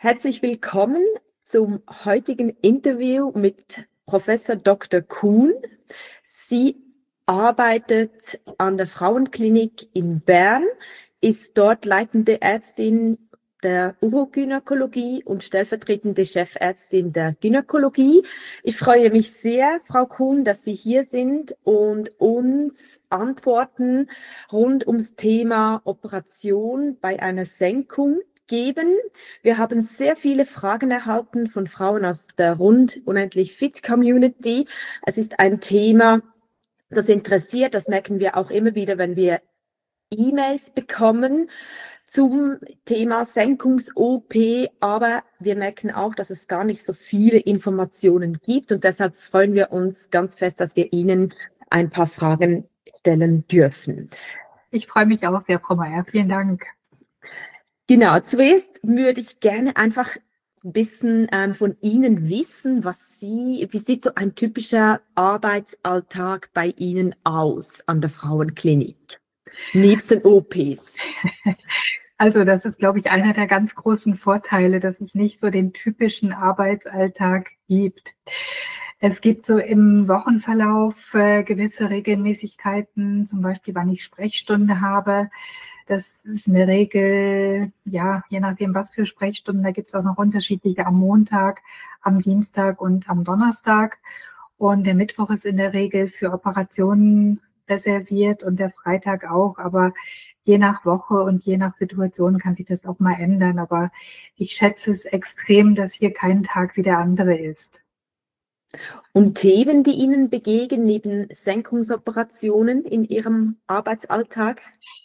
Herzlich willkommen zum heutigen Interview mit Professor Dr. Kuhn. Sie arbeitet an der Frauenklinik in Bern, ist dort leitende Ärztin der Urogynäkologie und stellvertretende Chefärztin der Gynäkologie. Ich freue mich sehr, Frau Kuhn, dass Sie hier sind und uns Antworten rund ums Thema Operation bei einer Senkung geben. Wir haben sehr viele Fragen erhalten von Frauen aus der Rund Unendlich Fit Community. Es ist ein Thema, das interessiert, das merken wir auch immer wieder, wenn wir E-Mails bekommen zum Thema Senkungs-OP, aber wir merken auch, dass es gar nicht so viele Informationen gibt und deshalb freuen wir uns ganz fest, dass wir Ihnen ein paar Fragen stellen dürfen. Ich freue mich auch sehr, Frau Meier. Vielen Dank. Genau, zuerst würde ich gerne einfach ein bisschen von Ihnen wissen, wie sieht so ein typischer Arbeitsalltag bei Ihnen aus an der Frauenklinik, nebst den OPs? Also das ist, glaube ich, einer der ganz großen Vorteile, dass es nicht so den typischen Arbeitsalltag gibt. Es gibt so im Wochenverlauf gewisse Regelmäßigkeiten, zum Beispiel, wann ich Sprechstunde habe. Das ist eine Regel, ja, je nachdem, was für Sprechstunden. Da gibt es auch noch unterschiedliche am Montag, am Dienstag und am Donnerstag. Und der Mittwoch ist in der Regel für Operationen reserviert und der Freitag auch. Aber je nach Woche und je nach Situation kann sich das auch mal ändern. Aber ich schätze es extrem, dass hier kein Tag wie der andere ist. Und Themen, die Ihnen begegnen, neben Senkungsoperationen in Ihrem Arbeitsalltag?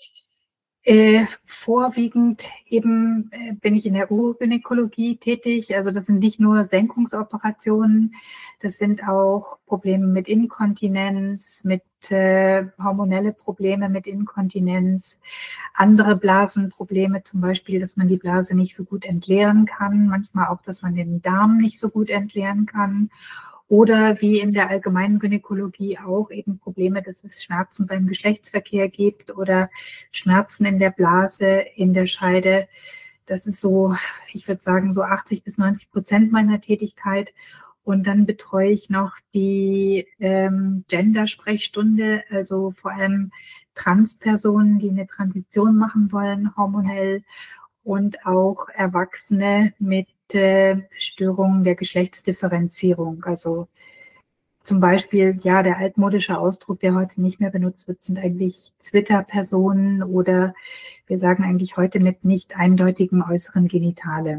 Vorwiegend eben bin ich in der Urogynäkologie tätig. Also das sind nicht nur Senkungsoperationen, das sind auch Probleme mit Inkontinenz, mit hormonelle Probleme mit Inkontinenz, andere Blasenprobleme, zum Beispiel, dass man die Blase nicht so gut entleeren kann, manchmal auch, dass man den Darm nicht so gut entleeren kann. Oder wie in der allgemeinen Gynäkologie auch eben Probleme, dass es Schmerzen beim Geschlechtsverkehr gibt oder Schmerzen in der Blase, in der Scheide. Das ist so, ich würde sagen, so 80-90% meiner Tätigkeit. Und dann betreue ich noch die Gender-Sprechstunde, also vor allem Transpersonen, die eine Transition machen wollen, hormonell, und auch Erwachsene mit Störungen der Geschlechtsdifferenzierung. Also zum Beispiel, ja, der altmodische Ausdruck, der heute nicht mehr benutzt wird, sind eigentlich Twitter-Personen oder wir sagen eigentlich heute mit nicht eindeutigen äußeren Genitale.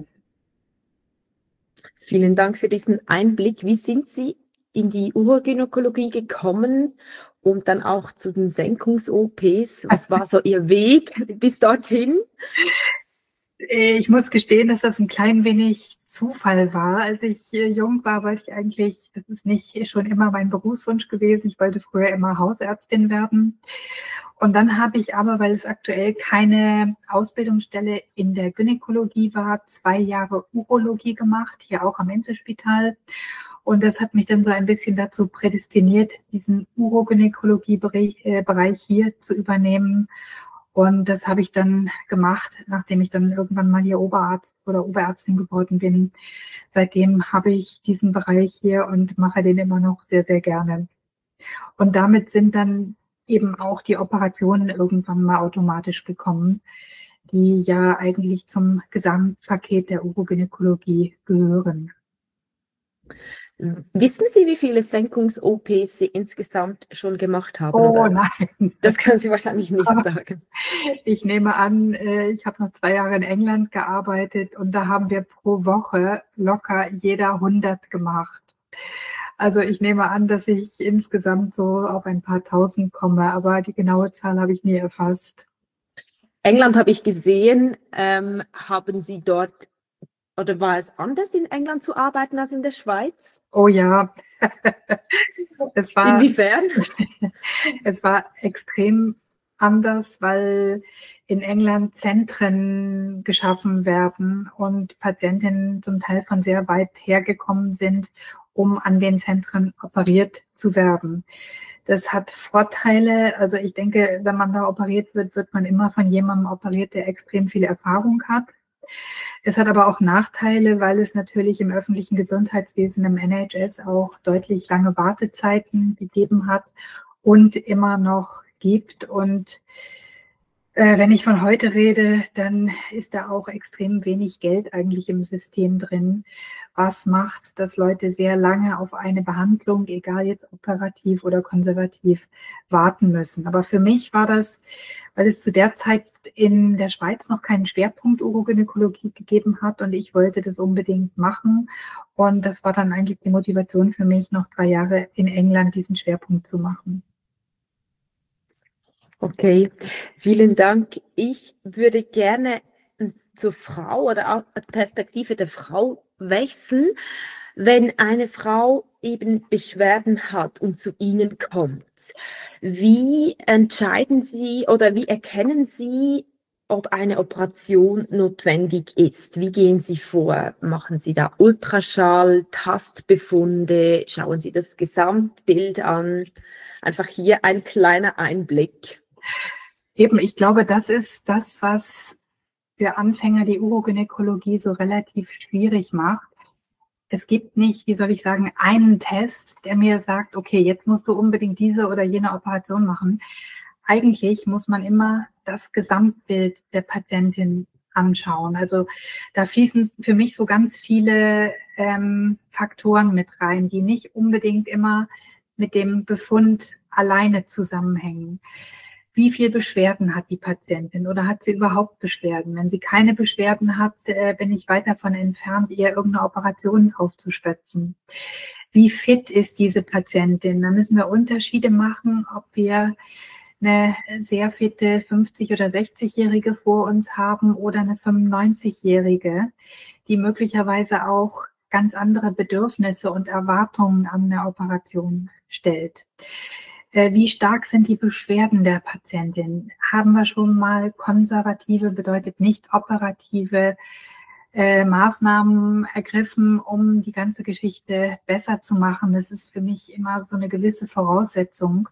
Vielen Dank für diesen Einblick. Wie sind Sie in die Urogynäkologie gekommen und dann auch zu den Senkungs-OPs? Was war so Ihr Weg bis dorthin? Ich muss gestehen, dass das ein klein wenig Zufall war. Als ich jung war, wollte ich eigentlich, das ist nicht schon immer mein Berufswunsch gewesen, ich wollte früher immer Hausärztin werden. Und dann habe ich aber, weil es aktuell keine Ausbildungsstelle in der Gynäkologie war, 2 Jahre Urologie gemacht, hier auch am Inselspital. Und das hat mich dann so ein bisschen dazu prädestiniert, diesen Urogynäkologie-Bereich hier zu übernehmen. Und das habe ich dann gemacht, nachdem ich dann irgendwann mal hier Oberarzt oder Oberärztin geworden bin. Seitdem habe ich diesen Bereich hier und mache den immer noch sehr, sehr gerne. Und damit sind dann eben auch die Operationen irgendwann mal automatisch gekommen, die ja eigentlich zum Gesamtpaket der Urogynäkologie gehören. Wissen Sie, wie viele Senkungs-OPs Sie insgesamt schon gemacht haben? Oh oder? nein. Das können Sie wahrscheinlich nicht sagen. Ich nehme an, ich habe noch 2 Jahre in England gearbeitet und da haben wir pro Woche locker jeder 100 gemacht. Also ich nehme an, dass ich insgesamt so auf ein paar Tausend komme, aber die genaue Zahl habe ich nie erfasst. England habe ich gesehen. Haben Sie dort, oder war es anders in England zu arbeiten als in der Schweiz? Oh ja, Inwiefern? Es war extrem anders, weil in England Zentren geschaffen werden und Patientinnen zum Teil von sehr weit hergekommen sind, um an den Zentren operiert zu werden. Das hat Vorteile. Also ich denke, wenn man da operiert wird, wird man immer von jemandem operiert, der extrem viel Erfahrung hat. Es hat aber auch Nachteile, weil es natürlich im öffentlichen Gesundheitswesen, im NHS auch deutlich lange Wartezeiten gegeben hat und immer noch gibt. Und wenn ich von heute rede, dann ist da auch extrem wenig Geld eigentlich im System drin, was macht, dass Leute sehr lange auf eine Behandlung, egal jetzt operativ oder konservativ, warten müssen. Aber für mich war das, weil es zu der Zeit in der Schweiz noch keinen Schwerpunkt Urogynäkologie gegeben hat und ich wollte das unbedingt machen. Und das war dann eigentlich die Motivation für mich, noch 3 Jahre in England diesen Schwerpunkt zu machen. Okay, vielen Dank. Ich würde gerne zur Frau oder auch Perspektive der Frau wechseln. Wenn eine Frau eben Beschwerden hat und zu Ihnen kommt, wie entscheiden Sie oder wie erkennen Sie, ob eine Operation notwendig ist? Wie gehen Sie vor? Machen Sie da Ultraschall, Tastbefunde? Schauen Sie das Gesamtbild an? Einfach hier ein kleiner Einblick. Eben, ich glaube, das ist das, was für Anfänger die Urogynäkologie so relativ schwierig macht. Es gibt nicht, wie soll ich sagen, einen Test, der mir sagt, okay, jetzt musst du unbedingt diese oder jene Operation machen. Eigentlich muss man immer das Gesamtbild der Patientin anschauen. Also da fließen für mich so ganz viele Faktoren mit rein, die nicht unbedingt immer mit dem Befund alleine zusammenhängen. Wie viel Beschwerden hat die Patientin oder hat sie überhaupt Beschwerden? Wenn sie keine Beschwerden hat, bin ich weit davon entfernt, ihr irgendeine Operation aufzuschwätzen. Wie fit ist diese Patientin? Da müssen wir Unterschiede machen, ob wir eine sehr fitte 50- oder 60-Jährige vor uns haben oder eine 95-Jährige, die möglicherweise auch ganz andere Bedürfnisse und Erwartungen an eine Operation stellt. Wie stark sind die Beschwerden der Patientin? Haben wir schon mal konservative, bedeutet nicht operative Maßnahmen ergriffen, um die ganze Geschichte besser zu machen? Das ist für mich immer so eine gewisse Voraussetzung.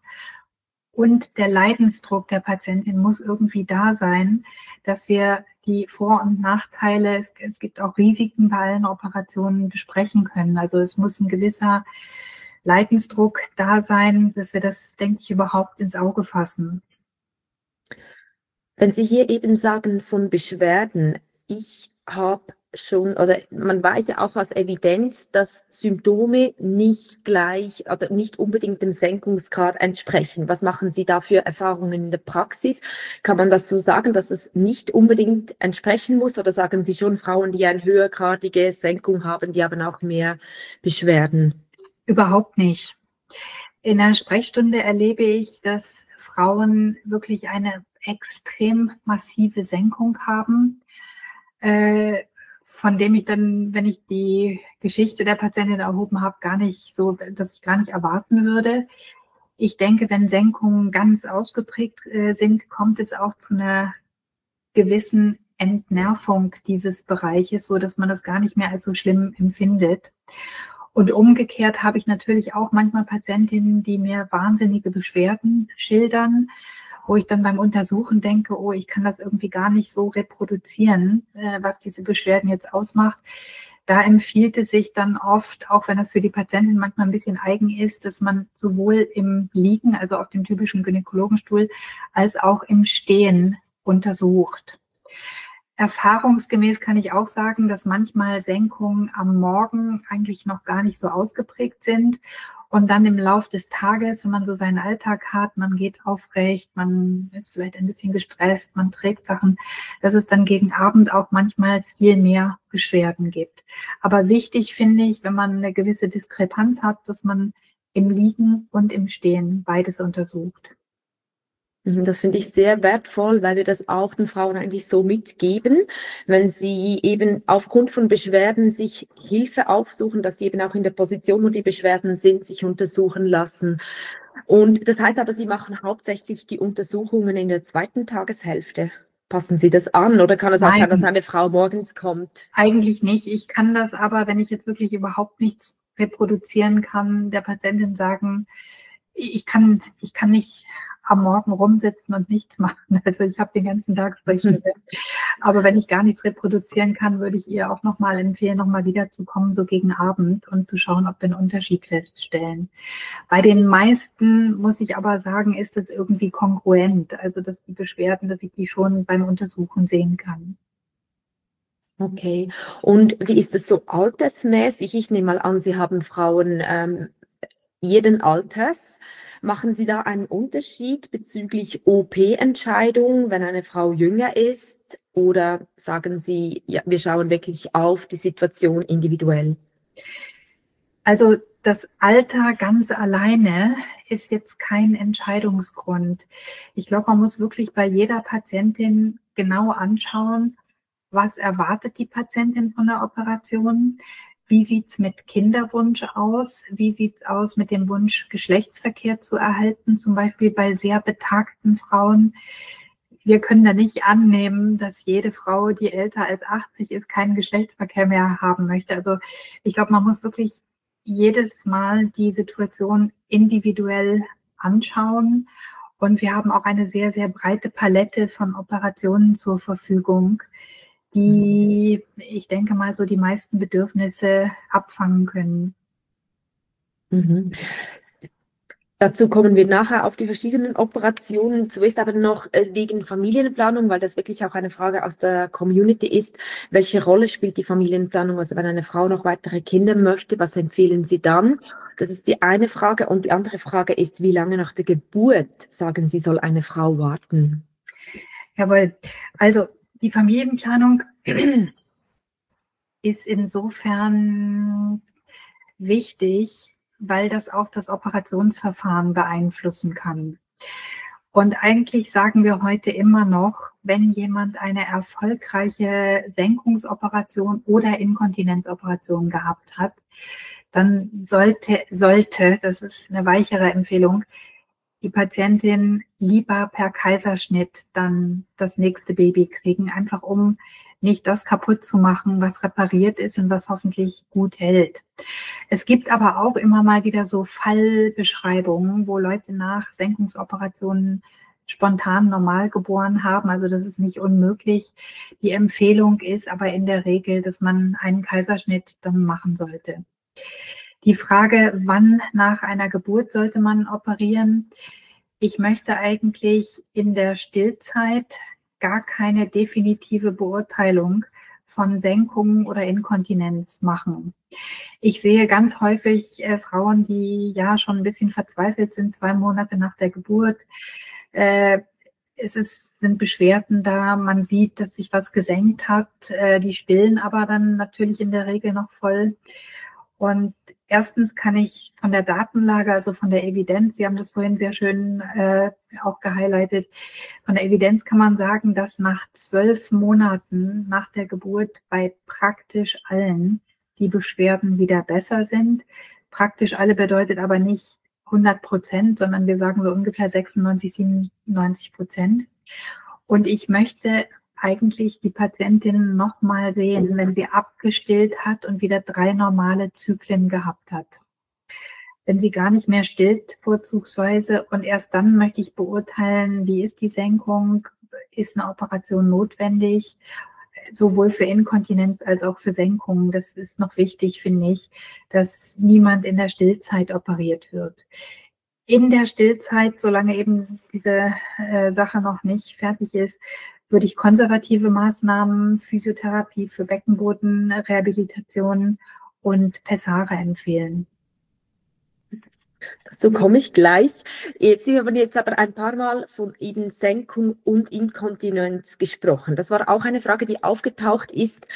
Und der Leidensdruck der Patientin muss irgendwie da sein, dass wir die Vor- und Nachteile, es gibt auch Risiken bei allen Operationen, besprechen können. Also es muss ein gewisser Leidensdruck da sein, dass wir das, denke ich, überhaupt ins Auge fassen. Wenn Sie hier eben sagen von Beschwerden, ich habe schon, oder man weiß ja auch aus Evidenz, dass Symptome nicht gleich oder nicht unbedingt dem Senkungsgrad entsprechen. Was machen Sie da für Erfahrungen in der Praxis? Kann man das so sagen, dass es nicht unbedingt entsprechen muss? Oder sagen Sie schon, Frauen, die eine höhergradige Senkung haben, die haben auch mehr Beschwerden? Überhaupt nicht. In der Sprechstunde erlebe ich, dass Frauen wirklich eine extrem massive Senkung haben, von dem ich dann, wenn ich die Geschichte der Patientin erhoben habe, gar nicht so, dass ich gar nicht erwarten würde. Ich denke, wenn Senkungen ganz ausgeprägt sind, kommt es auch zu einer gewissen Entnervung dieses Bereiches, so dass man das gar nicht mehr als so schlimm empfindet. Und umgekehrt habe ich natürlich auch manchmal Patientinnen, die mir wahnsinnige Beschwerden schildern, wo ich dann beim Untersuchen denke, oh, ich kann das irgendwie gar nicht so reproduzieren, was diese Beschwerden jetzt ausmacht. Da empfiehlt es sich dann oft, auch wenn das für die Patientin manchmal ein bisschen eigen ist, dass man sowohl im Liegen, also auf dem typischen Gynäkologenstuhl, als auch im Stehen untersucht. Erfahrungsgemäß kann ich auch sagen, dass manchmal Senkungen am Morgen eigentlich noch gar nicht so ausgeprägt sind und dann im Lauf des Tages, wenn man so seinen Alltag hat, man geht aufrecht, man ist vielleicht ein bisschen gestresst, man trägt Sachen, dass es dann gegen Abend auch manchmal viel mehr Beschwerden gibt. Aber wichtig finde ich, wenn man eine gewisse Diskrepanz hat, dass man im Liegen und im Stehen beides untersucht. Das finde ich sehr wertvoll, weil wir das auch den Frauen eigentlich so mitgeben, wenn sie eben aufgrund von Beschwerden sich Hilfe aufsuchen, dass sie eben auch in der Position, wo die Beschwerden sind, sich untersuchen lassen. Und das heißt aber, Sie machen hauptsächlich die Untersuchungen in der zweiten Tageshälfte. Passen Sie das an oder kann es auch sein, dass eine Frau morgens kommt? Eigentlich nicht. Ich kann das aber, wenn ich jetzt wirklich überhaupt nichts reproduzieren kann, der Patientin sagen, ich kann nicht am Morgen rumsitzen und nichts machen. Also ich habe den ganzen Tag Sprechstunde. Aber wenn ich gar nichts reproduzieren kann, würde ich ihr auch nochmal empfehlen, nochmal wiederzukommen, so gegen Abend und zu schauen, ob wir einen Unterschied feststellen. Bei den meisten, muss ich aber sagen, ist es irgendwie kongruent. Also dass die Beschwerden, dass ich die schon beim Untersuchen sehen kann. Okay. Und wie ist es so altersmäßig? Ich nehme mal an, Sie haben Frauen jeden Alters. Machen Sie da einen Unterschied bezüglich OP-Entscheidung, wenn eine Frau jünger ist? Oder sagen Sie, ja, wir schauen wirklich auf die Situation individuell? Also das Alter ganz alleine ist jetzt kein Entscheidungsgrund. Ich glaube, man muss wirklich bei jeder Patientin genau anschauen, was erwartet die Patientin von der Operation? Wie sieht's mit Kinderwunsch aus? Wie sieht's aus mit dem Wunsch, Geschlechtsverkehr zu erhalten? Zum Beispiel bei sehr betagten Frauen. Wir können da nicht annehmen, dass jede Frau, die älter als 80 ist, keinen Geschlechtsverkehr mehr haben möchte. Also ich glaube, man muss wirklich jedes Mal die Situation individuell anschauen. Und wir haben auch eine sehr, sehr breite Palette von Operationen zur Verfügung, die, ich denke mal, so die meisten Bedürfnisse abfangen können. Mhm. Dazu kommen wir nachher auf die verschiedenen Operationen. Zuerst aber noch wegen Familienplanung, weil das wirklich auch eine Frage aus der Community ist. Welche Rolle spielt die Familienplanung? Also wenn eine Frau noch weitere Kinder möchte, was empfehlen Sie dann? Das ist die eine Frage. Und die andere Frage ist, wie lange nach der Geburt, sagen Sie, soll eine Frau warten? Jawohl. Also die Familienplanung ist insofern wichtig, weil das auch das Operationsverfahren beeinflussen kann. Und eigentlich sagen wir heute immer noch, wenn jemand eine erfolgreiche Senkungsoperation oder Inkontinenzoperation gehabt hat, dann sollte, das ist eine weichere Empfehlung, die Patientin lieber per Kaiserschnitt dann das nächste Baby kriegen, einfach um nicht das kaputt zu machen, was repariert ist und was hoffentlich gut hält. Es gibt aber auch immer mal wieder so Fallbeschreibungen, wo Leute nach Senkungsoperationen spontan normal geboren haben. Also das ist nicht unmöglich. Die Empfehlung ist aber in der Regel, dass man einen Kaiserschnitt dann machen sollte. Die Frage, wann nach einer Geburt sollte man operieren? Ich möchte eigentlich in der Stillzeit gar keine definitive Beurteilung von Senkungen oder Inkontinenz machen. Ich sehe ganz häufig Frauen, die ja schon ein bisschen verzweifelt sind, 2 Monate nach der Geburt. Sind Beschwerden da, man sieht, dass sich was gesenkt hat, die stillen aber dann natürlich in der Regel noch voll. Und erstens kann ich von der Datenlage, also von der Evidenz, Sie haben das vorhin sehr schön auch gehighlightet, von der Evidenz kann man sagen, dass nach 12 Monaten nach der Geburt bei praktisch allen die Beschwerden wieder besser sind. Praktisch alle bedeutet aber nicht 100%, sondern wir sagen so ungefähr 96, 97%. Und ich möchte eigentlich die Patientin nochmal sehen, wenn sie abgestillt hat und wieder 3 normale Zyklen gehabt hat. Wenn sie gar nicht mehr stillt, vorzugsweise, und erst dann möchte ich beurteilen, wie ist die Senkung, ist eine Operation notwendig, sowohl für Inkontinenz als auch für Senkung. Das ist noch wichtig, finde ich, dass niemand in der Stillzeit operiert wird. In der Stillzeit, solange eben diese Sache noch nicht fertig ist, würde ich konservative Maßnahmen, Physiotherapie für Beckenboden, Rehabilitation und Pessare empfehlen. So komme ich gleich. Sie haben jetzt aber ein paar Mal von eben Senkung und Inkontinenz gesprochen. Das war auch eine Frage, die aufgetaucht ist.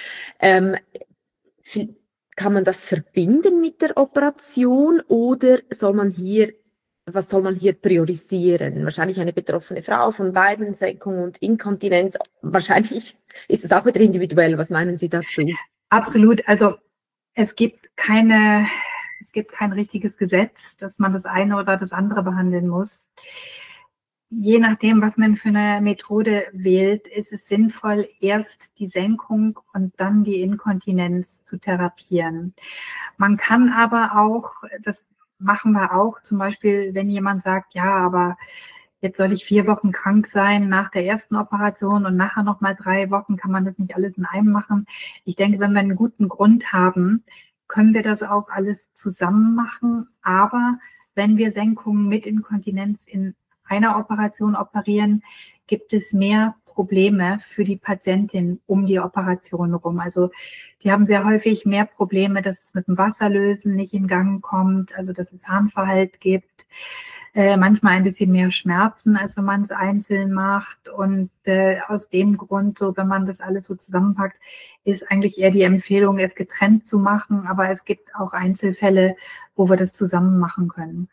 Kann man das verbinden mit der Operation oder was soll man hier priorisieren? Wahrscheinlich eine betroffene Frau von beiden, Senkung und Inkontinenz. Wahrscheinlich ist es auch wieder individuell. Was meinen Sie dazu? Absolut. Also es gibt kein richtiges Gesetz, dass man das eine oder das andere behandeln muss. Je nachdem, was man für eine Methode wählt, ist es sinnvoll, erst die Senkung und dann die Inkontinenz zu therapieren. Man kann aber auch, das machen wir auch, zum Beispiel, wenn jemand sagt, ja, aber jetzt soll ich 4 Wochen krank sein nach der ersten Operation und nachher nochmal 3 Wochen, kann man das nicht alles in einem machen. Ich denke, wenn wir einen guten Grund haben, können wir das auch alles zusammen machen. Aber wenn wir Senkungen mit Inkontinenz in einer Operation operieren, gibt es mehr Probleme für die Patientin um die Operation rum. Also die haben sehr häufig mehr Probleme, dass es mit dem Wasserlösen nicht in Gang kommt, also dass es Harnverhalt gibt, manchmal ein bisschen mehr Schmerzen, als wenn man es einzeln macht. Und aus dem Grund, so wenn man das alles so zusammenpackt, ist eigentlich eher die Empfehlung, es getrennt zu machen. Aber es gibt auch Einzelfälle, wo wir das zusammen machen können.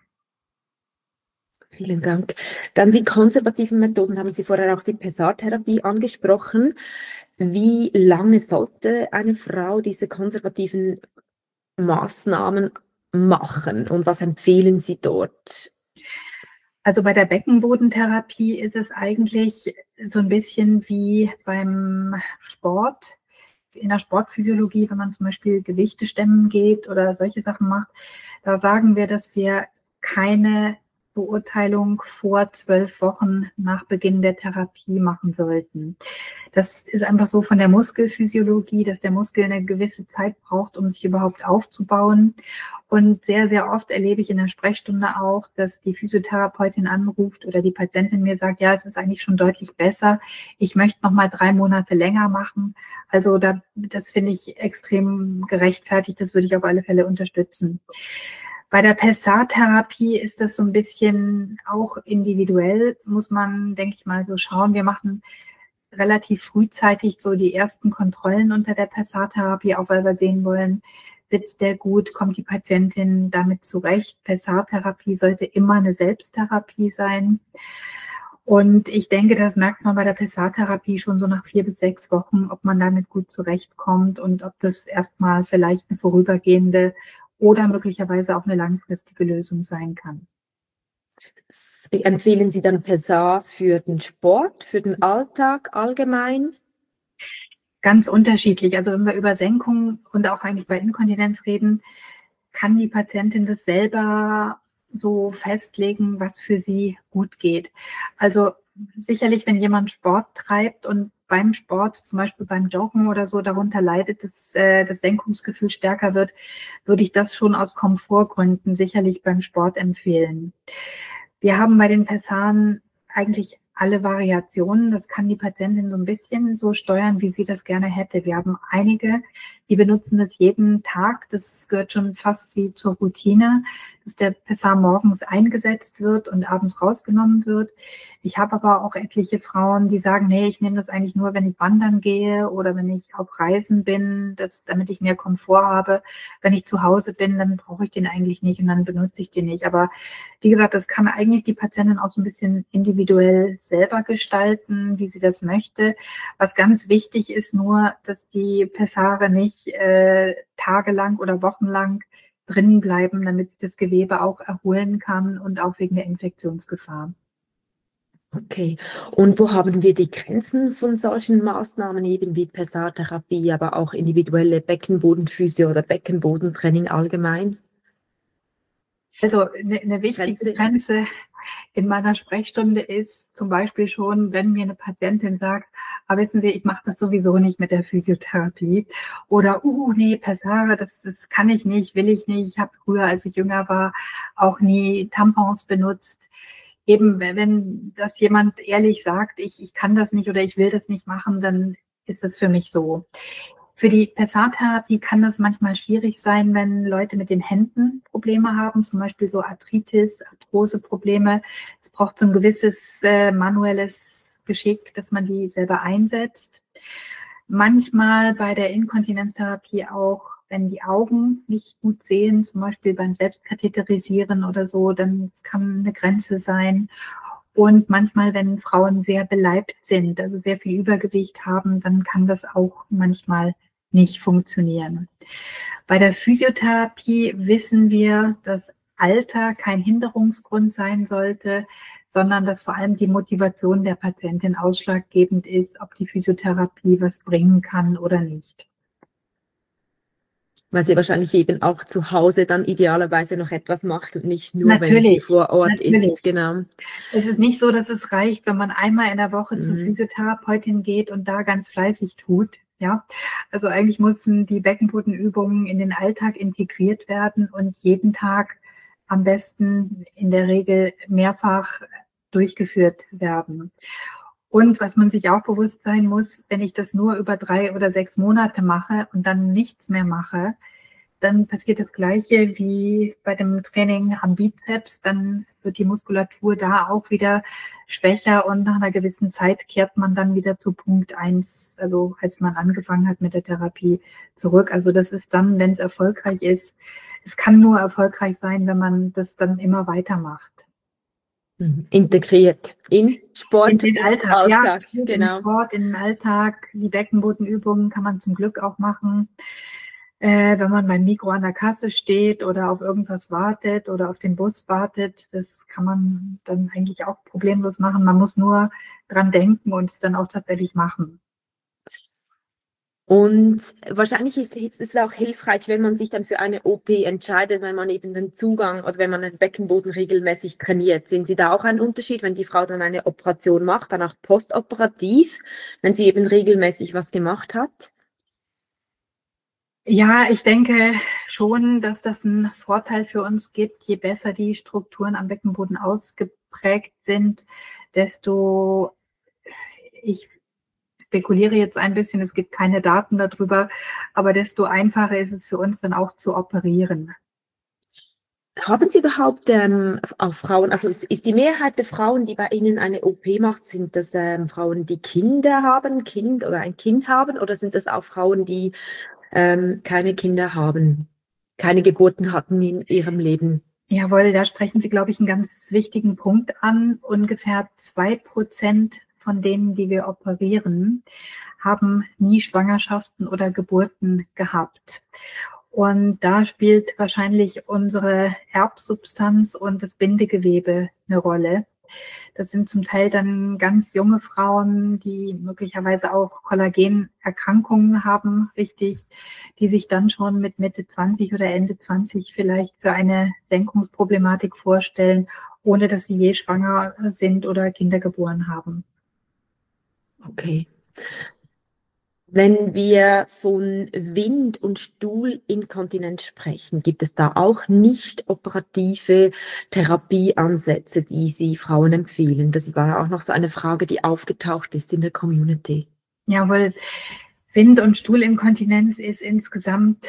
Vielen Dank. Dann die konservativen Methoden, haben Sie vorher auch die Pessartherapie angesprochen. Wie lange sollte eine Frau diese konservativen Maßnahmen machen und was empfehlen Sie dort? Also bei der Beckenbodentherapie ist es eigentlich so ein bisschen wie beim Sport. In der Sportphysiologie, wenn man zum Beispiel Gewichte stemmen geht oder solche Sachen macht, da sagen wir, dass wir keine Beurteilung vor 12 Wochen nach Beginn der Therapie machen sollten. Das ist einfach so von der Muskelphysiologie, dass der Muskel eine gewisse Zeit braucht, um sich überhaupt aufzubauen. Und sehr, sehr oft erlebe ich in der Sprechstunde auch, dass die Physiotherapeutin anruft oder die Patientin mir sagt, ja, es ist eigentlich schon deutlich besser. Ich möchte noch mal 3 Monate länger machen. Also das finde ich extrem gerechtfertigt. Das würde ich auf alle Fälle unterstützen. Bei der Pessartherapie ist das so ein bisschen auch individuell, muss man, denke ich mal, so schauen. Wir machen relativ frühzeitig so die ersten Kontrollen unter der Pessartherapie, auch weil wir sehen wollen, sitzt der gut, kommt die Patientin damit zurecht. Pessartherapie sollte immer eine Selbsttherapie sein. Und ich denke, das merkt man bei der Pessartherapie schon so nach 4 bis 6 Wochen, ob man damit gut zurechtkommt und ob das erstmal vielleicht eine vorübergehende oder möglicherweise auch eine langfristige Lösung sein kann. Empfehlen Sie dann Pessar für den Sport, für den Alltag allgemein? Ganz unterschiedlich. Also wenn wir über Senkung und auch eigentlich bei Inkontinenz reden, kann die Patientin das selber so festlegen, was für sie gut geht. Also sicherlich, wenn jemand Sport treibt und beim Sport, zum Beispiel beim Joggen oder so, darunter leidet, dass das Senkungsgefühl stärker wird, würde ich das schon aus Komfortgründen sicherlich beim Sport empfehlen. Wir haben bei den Pessaren eigentlich alle Variationen. Das kann die Patientin so ein bisschen so steuern, wie sie das gerne hätte. Wir haben einige, die benutzen das jeden Tag. Das gehört schon fast wie zur Routine, dass der Pessar morgens eingesetzt wird und abends rausgenommen wird. Ich habe aber auch etliche Frauen, die sagen, nee, ich nehme das eigentlich nur, wenn ich wandern gehe oder wenn ich auf Reisen bin, damit ich mehr Komfort habe. Wenn ich zu Hause bin, dann brauche ich den eigentlich nicht und dann benutze ich den nicht. Aber wie gesagt, das kann eigentlich die Patientin auch so ein bisschen individuell selber gestalten, wie sie das möchte. Was ganz wichtig ist nur, dass die Pessare nicht tagelang oder wochenlang drinnen bleiben, damit sich das Gewebe auch erholen kann und auch wegen der Infektionsgefahr. Okay. Und wo haben wir die Grenzen von solchen Maßnahmen, eben wie Pessartherapie, aber auch individuelle Beckenbodenphysio oder Beckenbodentraining allgemein? Also eine wichtige Grenze in meiner Sprechstunde ist zum Beispiel schon, wenn mir eine Patientin sagt, aber wissen Sie, ich mache das sowieso nicht mit der Physiotherapie oder nee, Pessare, das kann ich nicht, will ich nicht. Ich habe früher, als ich jünger war, auch nie Tampons benutzt. Eben, wenn das jemand ehrlich sagt, ich kann das nicht oder ich will das nicht machen, dann ist das für mich so. Für die Pessartherapie kann das manchmal schwierig sein, wenn Leute mit den Händen Probleme haben, zum Beispiel so Arthritis, Arthroseprobleme. Es braucht so ein gewisses manuelles Geschick, dass man die selber einsetzt. Manchmal bei der Inkontinenztherapie auch, wenn die Augen nicht gut sehen, zum Beispiel beim Selbstkatheterisieren oder so, dann kann eine Grenze sein. Und manchmal, wenn Frauen sehr beleibt sind, also sehr viel Übergewicht haben, dann kann das auch manchmal nicht funktionieren. Bei der Physiotherapie wissen wir, dass Alter kein Hinderungsgrund sein sollte, sondern dass vor allem die Motivation der Patientin ausschlaggebend ist, ob die Physiotherapie was bringen kann oder nicht. Weil sie wahrscheinlich eben auch zu Hause dann idealerweise noch etwas macht und nicht nur, wenn sie Natürlich, vor Ort natürlich. ist. Genau. Es ist nicht so, dass es reicht, wenn man einmal in der Woche zur Mhm. Physiotherapeutin geht und da ganz fleißig tut. Ja, also eigentlich müssen die Beckenbodenübungen in den Alltag integriert werden und jeden Tag am besten in der Regel mehrfach durchgeführt werden. Und was man sich auch bewusst sein muss, wenn ich das nur über 3 oder 6 Monate mache und dann nichts mehr mache, dann passiert das Gleiche wie bei dem Training am Bizeps. Dann wird die Muskulatur da auch wieder schwächer und nach einer gewissen Zeit kehrt man dann wieder zu Punkt 1, also als man angefangen hat mit der Therapie, zurück. Also das ist dann, wenn es erfolgreich ist, es kann nur erfolgreich sein, wenn man das dann immer weitermacht. Integriert in Sport In den und Alltag, Alltag, ja, genau. in Sport, in den Alltag. Die Beckenbodenübungen kann man zum Glück auch machen, wenn man beim Mikro an der Kasse steht oder auf irgendwas wartet oder auf den Bus wartet. Das kann man dann eigentlich auch problemlos machen. Man muss nur dran denken und es dann auch tatsächlich machen. Und wahrscheinlich ist es auch hilfreich, wenn man sich dann für eine OP entscheidet, wenn man eben den Zugang oder wenn man den Beckenboden regelmäßig trainiert. Sehen Sie da auch einen Unterschied, wenn die Frau dann eine Operation macht, dann auch postoperativ, wenn sie eben regelmäßig was gemacht hat? Ja, ich denke schon, dass das einen Vorteil für uns gibt. Je besser die Strukturen am Beckenboden ausgeprägt sind, desto, ich spekuliere jetzt ein bisschen, es gibt keine Daten darüber, aber desto einfacher ist es für uns dann auch zu operieren. Haben Sie überhaupt auch Frauen, also ist die Mehrheit der Frauen, die bei Ihnen eine OP macht, sind das Frauen, die Kinder haben, Kind oder ein Kind haben, oder sind das auch Frauen, die keine Kinder haben, keine Geburten hatten in ihrem Leben? Jawohl, da sprechen Sie, glaube ich, einen ganz wichtigen Punkt an. Ungefähr 2% von denen, die wir operieren, haben nie Schwangerschaften oder Geburten gehabt. Und da spielt wahrscheinlich unsere Erbsubstanz und das Bindegewebe eine Rolle. Das sind zum Teil dann ganz junge Frauen, die möglicherweise auch Kollagenerkrankungen haben, richtig, die sich dann schon mit Mitte 20 oder Ende 20 vielleicht für eine Senkungsproblematik vorstellen, ohne dass sie je schwanger sind oder Kinder geboren haben. Okay. Wenn wir von Wind- und Stuhlinkontinenz sprechen, gibt es da auch nicht operative Therapieansätze, die Sie Frauen empfehlen? Das war auch noch so eine Frage, die aufgetaucht ist in der Community. Jawohl, Wind- und Stuhlinkontinenz ist insgesamt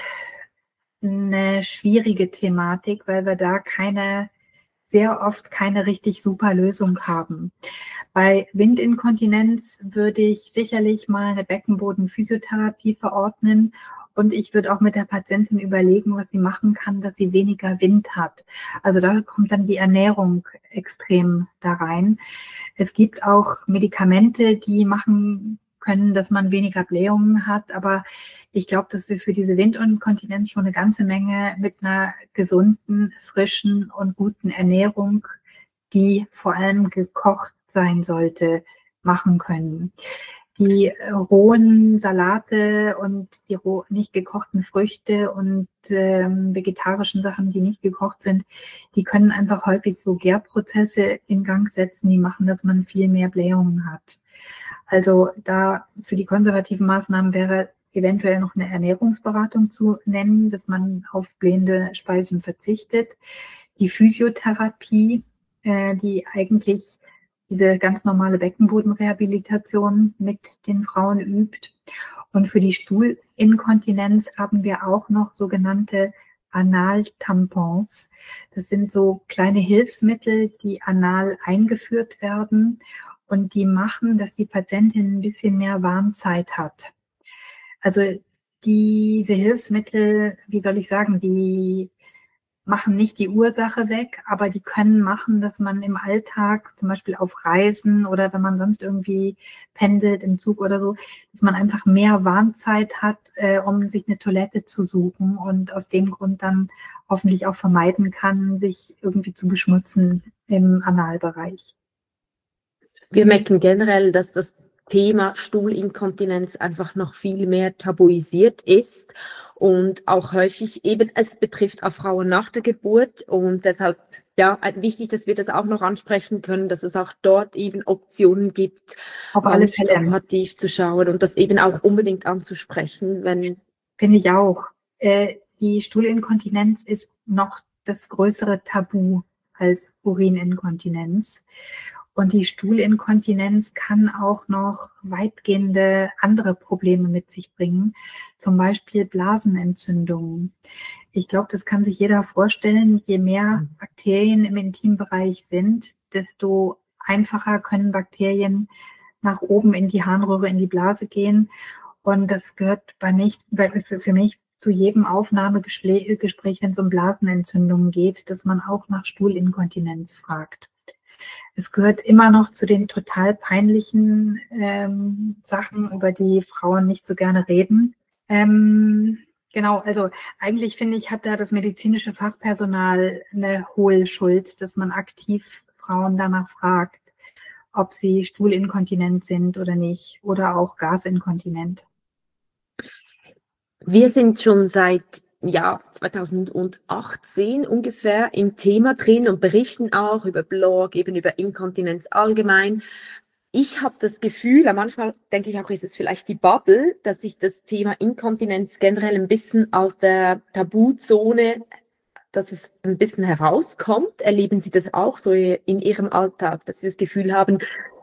eine schwierige Thematik, weil wir da sehr oft keine richtig super Lösung haben. Bei Windinkontinenz würde ich sicherlich mal eine Beckenbodenphysiotherapie verordnen und ich würde auch mit der Patientin überlegen, was sie machen kann, dass sie weniger Wind hat. Also da kommt dann die Ernährung extrem da rein. Es gibt auch Medikamente, die machen können, dass man weniger Blähungen hat, aber ich glaube, dass wir für diese Windinkontinenz schon eine ganze Menge mit einer gesunden, frischen und guten Ernährung, die vor allem gekocht sein sollte, machen können. Die rohen Salate und die nicht gekochten Früchte und vegetarischen Sachen, die nicht gekocht sind, die können einfach häufig so Gärprozesse in Gang setzen, die machen, dass man viel mehr Blähungen hat. Also da für die konservativen Maßnahmen wäre eventuell noch eine Ernährungsberatung zu nennen, dass man auf blähende Speisen verzichtet. Die Physiotherapie, die eigentlich diese ganz normale Beckenbodenrehabilitation mit den Frauen übt. Und für die Stuhlinkontinenz haben wir auch noch sogenannte Analtampons. Das sind so kleine Hilfsmittel, die anal eingeführt werden und die machen, dass die Patientin ein bisschen mehr Warmzeit hat. Also diese Hilfsmittel, wie soll ich sagen, die machen nicht die Ursache weg, aber die können machen, dass man im Alltag, zum Beispiel auf Reisen oder wenn man sonst irgendwie pendelt im Zug oder so, dass man einfach mehr Warnzeit hat, um sich eine Toilette zu suchen und aus dem Grund dann hoffentlich auch vermeiden kann, sich irgendwie zu beschmutzen im Analbereich. Wir merken generell, dass das Thema Stuhlinkontinenz einfach noch viel mehr tabuisiert ist und auch häufig eben, es betrifft auch Frauen nach der Geburt und deshalb ja wichtig, dass wir das auch noch ansprechen können, dass es auch dort eben Optionen gibt, Auf mal alle nicht Fälle. operativ zu schauen und das eben auch unbedingt anzusprechen, wenn... Finde ich auch. Die Stuhlinkontinenz ist noch das größere Tabu als Urininkontinenz. Und die Stuhlinkontinenz kann auch noch weitgehende andere Probleme mit sich bringen, zum Beispiel Blasenentzündungen. Ich glaube, das kann sich jeder vorstellen. Je mehr Bakterien im Intimbereich sind, desto einfacher können Bakterien nach oben in die Harnröhre, in die Blase gehen. Und das gehört für mich zu jedem Aufnahmegespräch, wenn es um Blasenentzündungen geht, dass man auch nach Stuhlinkontinenz fragt. Es gehört immer noch zu den total peinlichen Sachen, über die Frauen nicht so gerne reden. Genau, also eigentlich finde ich, hat da das medizinische Fachpersonal eine hohe Schuld, dass man aktiv Frauen danach fragt, ob sie stuhlinkontinent sind oder nicht oder auch gasinkontinent. Wir sind schon seit 2018 ungefähr im Thema drin und berichten auch über Blog, eben über Inkontinenz allgemein. Ich habe das Gefühl, manchmal denke ich auch, ist es vielleicht die Bubble, dass sich das Thema Inkontinenz generell ein bisschen aus der Tabuzone, dass es ein bisschen herauskommt. Erleben Sie das auch so in Ihrem Alltag, dass Sie das Gefühl haben,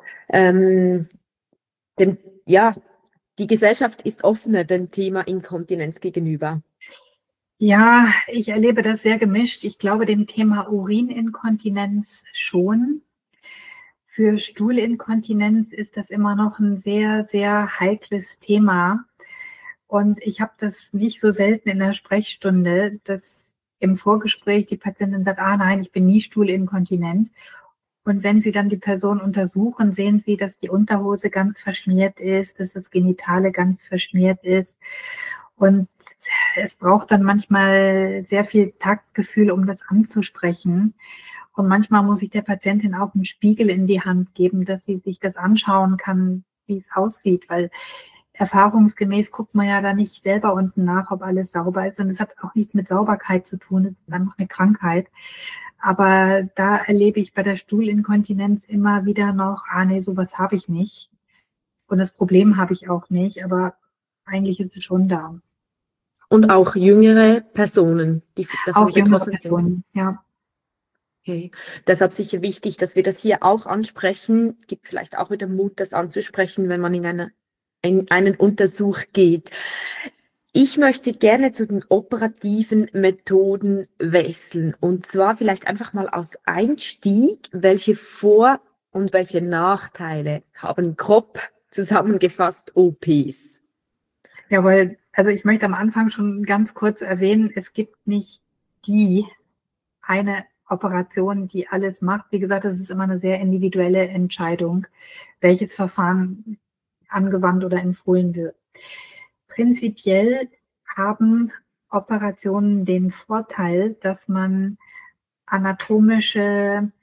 die Gesellschaft ist offener dem Thema Inkontinenz gegenüber? Ja, ich erlebe das sehr gemischt. Ich glaube, dem Thema Urininkontinenz schon. Für Stuhlinkontinenz ist das immer noch ein sehr, sehr heikles Thema. Und ich habe das nicht so selten in der Sprechstunde, dass im Vorgespräch die Patientin sagt, nein, ich bin nie stuhlinkontinent. Und wenn Sie dann die Person untersuchen, sehen Sie, dass die Unterhose ganz verschmiert ist, dass das Genitale ganz verschmiert ist. Und es braucht dann manchmal sehr viel Taktgefühl, um das anzusprechen. Und manchmal muss ich der Patientin auch einen Spiegel in die Hand geben, dass sie sich das anschauen kann, wie es aussieht, weil erfahrungsgemäß guckt man ja da nicht selber unten nach, ob alles sauber ist. Und es hat auch nichts mit Sauberkeit zu tun, es ist einfach eine Krankheit. Aber da erlebe ich bei der Stuhlinkontinenz immer wieder noch, nee, sowas habe ich nicht. Und das Problem habe ich auch nicht, aber eigentlich ist es schon da. Und auch jüngere Personen, die davon auch jüngere betroffen Personen, sind. Ja. Okay. Deshalb sicher wichtig, dass wir das hier auch ansprechen. Gibt vielleicht auch wieder Mut, das anzusprechen, wenn man in einen Untersuch geht. Ich möchte gerne zu den operativen Methoden wechseln. Und zwar vielleicht einfach mal als Einstieg, welche Vor- und welche Nachteile haben grob zusammengefasst OPs? Jawohl, also ich möchte am Anfang schon ganz kurz erwähnen, es gibt nicht die eine Operation, die alles macht. Wie gesagt, das ist immer eine sehr individuelle Entscheidung, welches Verfahren angewandt oder empfohlen wird. Prinzipiell haben Operationen den Vorteil, dass man anatomische,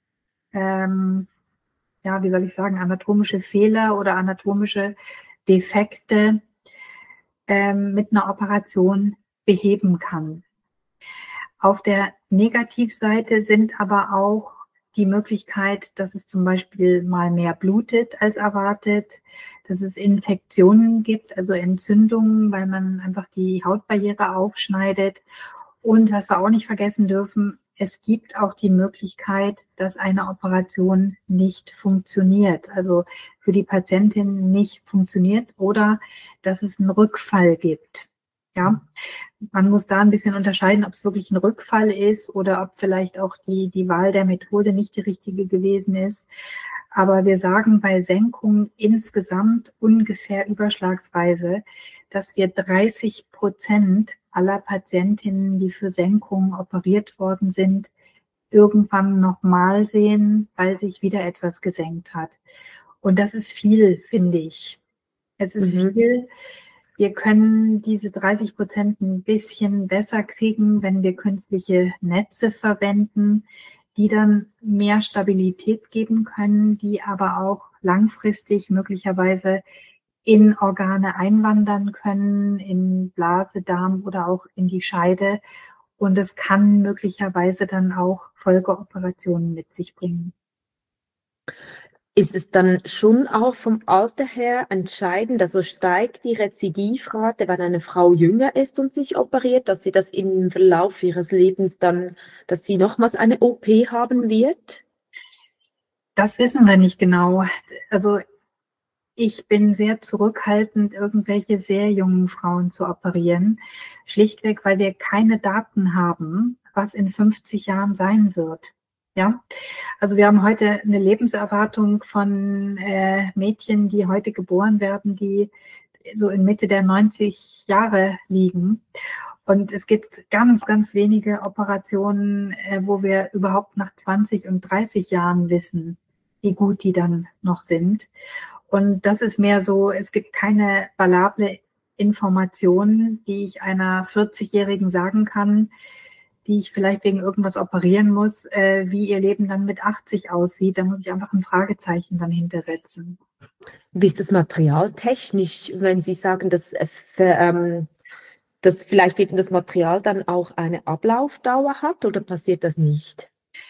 anatomische Fehler oder anatomische Defekte mit einer Operation beheben kann. Auf der Negativseite sind aber auch die Möglichkeit, dass es zum Beispiel mal mehr blutet als erwartet, dass es Infektionen gibt, also Entzündungen, weil man einfach die Hautbarriere aufschneidet. Und was wir auch nicht vergessen dürfen, es gibt auch die Möglichkeit, dass eine Operation nicht funktioniert, also für die Patientin nicht funktioniert oder dass es einen Rückfall gibt. Ja, man muss da ein bisschen unterscheiden, ob es wirklich ein Rückfall ist oder ob vielleicht auch die Wahl der Methode nicht die richtige gewesen ist. Aber wir sagen bei Senkung insgesamt ungefähr überschlagsweise, dass wir 30% aller Patientinnen, die für Senkung operiert worden sind, irgendwann nochmal sehen, weil sich wieder etwas gesenkt hat. Und das ist viel, finde ich. Es ist viel. Wir können diese 30% ein bisschen besser kriegen, wenn wir künstliche Netze verwenden, die dann mehr Stabilität geben können, die aber auch langfristig möglicherweise in Organe einwandern können, in Blase, Darm oder auch in die Scheide. Und es kann möglicherweise dann auch Folgeoperationen mit sich bringen. Ist es dann schon auch vom Alter her entscheidend, also steigt die Rezidivrate, wenn eine Frau jünger ist und sich operiert, dass sie das im Verlauf ihres Lebens dann, dass sie nochmals eine OP haben wird? Das wissen wir nicht genau. Also ich bin sehr zurückhaltend, irgendwelche sehr jungen Frauen zu operieren, schlichtweg, weil wir keine Daten haben, was in 50 Jahren sein wird. Ja, also wir haben heute eine Lebenserwartung von Mädchen, die heute geboren werden, die so in Mitte der 90 Jahre liegen. Und es gibt ganz, ganz wenige Operationen, wo wir überhaupt nach 20 und 30 Jahren wissen, wie gut die dann noch sind. Und das ist mehr so, es gibt keine valable Informationen, die ich einer 40-Jährigen sagen kann, die ich vielleicht wegen irgendwas operieren muss, wie ihr Leben dann mit 80 aussieht. Da muss ich einfach ein Fragezeichen dann hintersetzen. Wie ist das materialtechnisch, wenn Sie sagen, dass vielleicht eben das Material dann auch eine Ablaufdauer hat oder passiert das nicht?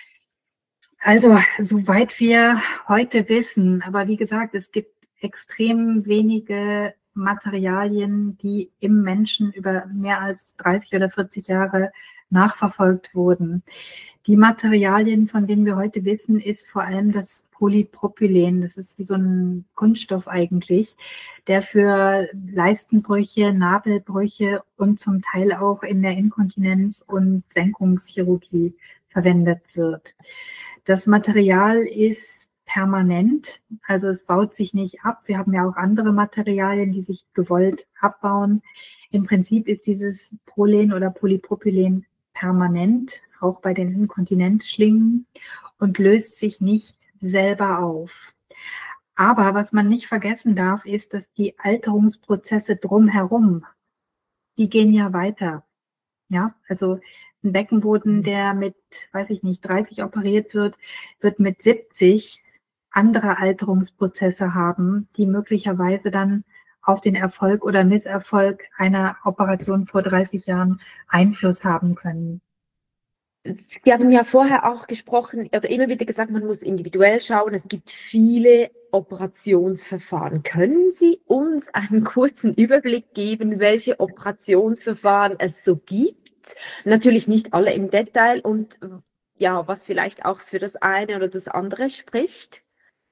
Also, soweit wir heute wissen, aber wie gesagt, es gibt extrem wenige Materialien, die im Menschen über mehr als 30 oder 40 Jahre nachverfolgt wurden. Die Materialien, von denen wir heute wissen, ist vor allem das Polypropylen. Das ist wie so ein Kunststoff eigentlich, der für Leistenbrüche, Nabelbrüche und zum Teil auch in der Inkontinenz- und Senkungschirurgie verwendet wird. Das Material ist permanent, also es baut sich nicht ab. Wir haben ja auch andere Materialien, die sich gewollt abbauen. Im Prinzip ist dieses Polen oder Polypropylen permanent, auch bei den Inkontinenzschlingen, und löst sich nicht selber auf. Aber was man nicht vergessen darf, ist, dass die Alterungsprozesse drumherum, die gehen ja weiter. Ja, also ein Beckenboden, der mit, weiß ich nicht, 30 operiert wird, wird mit 70 andere Alterungsprozesse haben, die möglicherweise dann auf den Erfolg oder Misserfolg einer Operation vor 30 Jahren Einfluss haben können. Sie haben ja vorher auch gesprochen oder immer wieder gesagt, man muss individuell schauen. Es gibt viele Operationsverfahren. Können Sie uns einen kurzen Überblick geben, welche Operationsverfahren es so gibt? Natürlich nicht alle im Detail und ja, was vielleicht auch für das eine oder das andere spricht?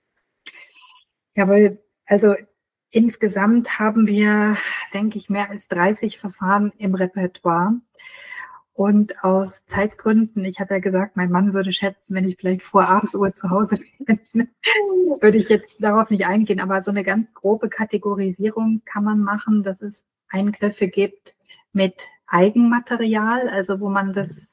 Jawohl, also insgesamt haben wir, denke ich, mehr als 30 Verfahren im Repertoire. Und aus Zeitgründen, ich habe ja gesagt, mein Mann würde schätzen, wenn ich vielleicht vor 8 Uhr zu Hause bin, würde ich jetzt darauf nicht eingehen. Aber so eine ganz grobe Kategorisierung kann man machen, dass es Eingriffe gibt mit Eigenmaterial, also wo man das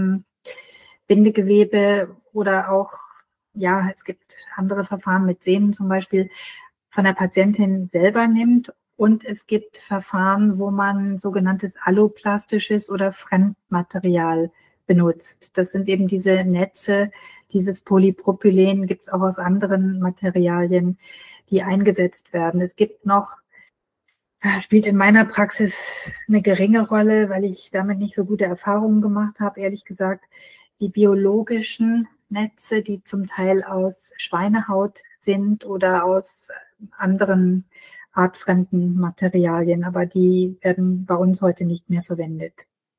Bindegewebe oder auch, ja, es gibt andere Verfahren mit Sehnen zum Beispiel, von der Patientin selber nimmt. Und es gibt Verfahren, wo man sogenanntes alloplastisches oder Fremdmaterial benutzt. Das sind eben diese Netze, dieses Polypropylen gibt es auch aus anderen Materialien, die eingesetzt werden. Es gibt noch, spielt in meiner Praxis eine geringe Rolle, weil ich damit nicht so gute Erfahrungen gemacht habe, ehrlich gesagt, die biologischen Netze, die zum Teil aus Schweinehaut sind oder aus anderen artfremden Materialien, aber die werden bei uns heute nicht mehr verwendet.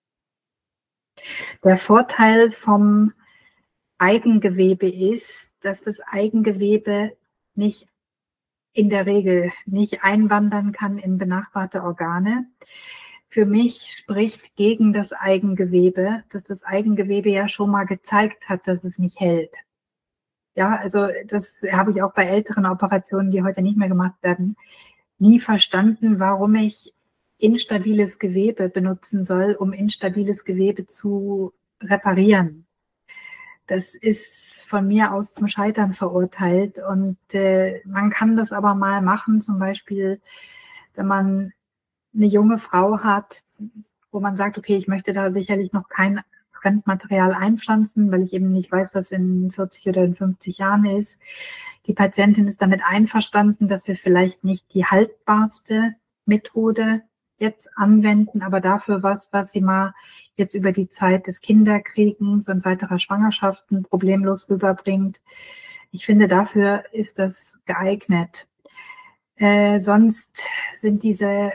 Der Vorteil vom Eigengewebe ist, dass das Eigengewebe nicht in der Regel nicht einwandern kann in benachbarte Organe. Für mich spricht gegen das Eigengewebe, dass das Eigengewebe ja schon mal gezeigt hat, dass es nicht hält. Ja, also das habe ich auch bei älteren Operationen, die heute nicht mehr gemacht werden, nie verstanden, warum ich instabiles Gewebe benutzen soll, um instabiles Gewebe zu reparieren. Das ist von mir aus zum Scheitern verurteilt und man kann das aber mal machen, zum Beispiel, wenn man eine junge Frau hat, wo man sagt, okay, ich möchte da sicherlich noch kein Fremdmaterial einpflanzen, weil ich eben nicht weiß, was in 40 oder in 50 Jahren ist. Die Patientin ist damit einverstanden, dass wir vielleicht nicht die haltbarste Methode jetzt anwenden, aber dafür was sie mal jetzt über die Zeit des Kinderkriegens und weiterer Schwangerschaften problemlos rüberbringt. Ich finde, dafür ist das geeignet. Sonst sind diese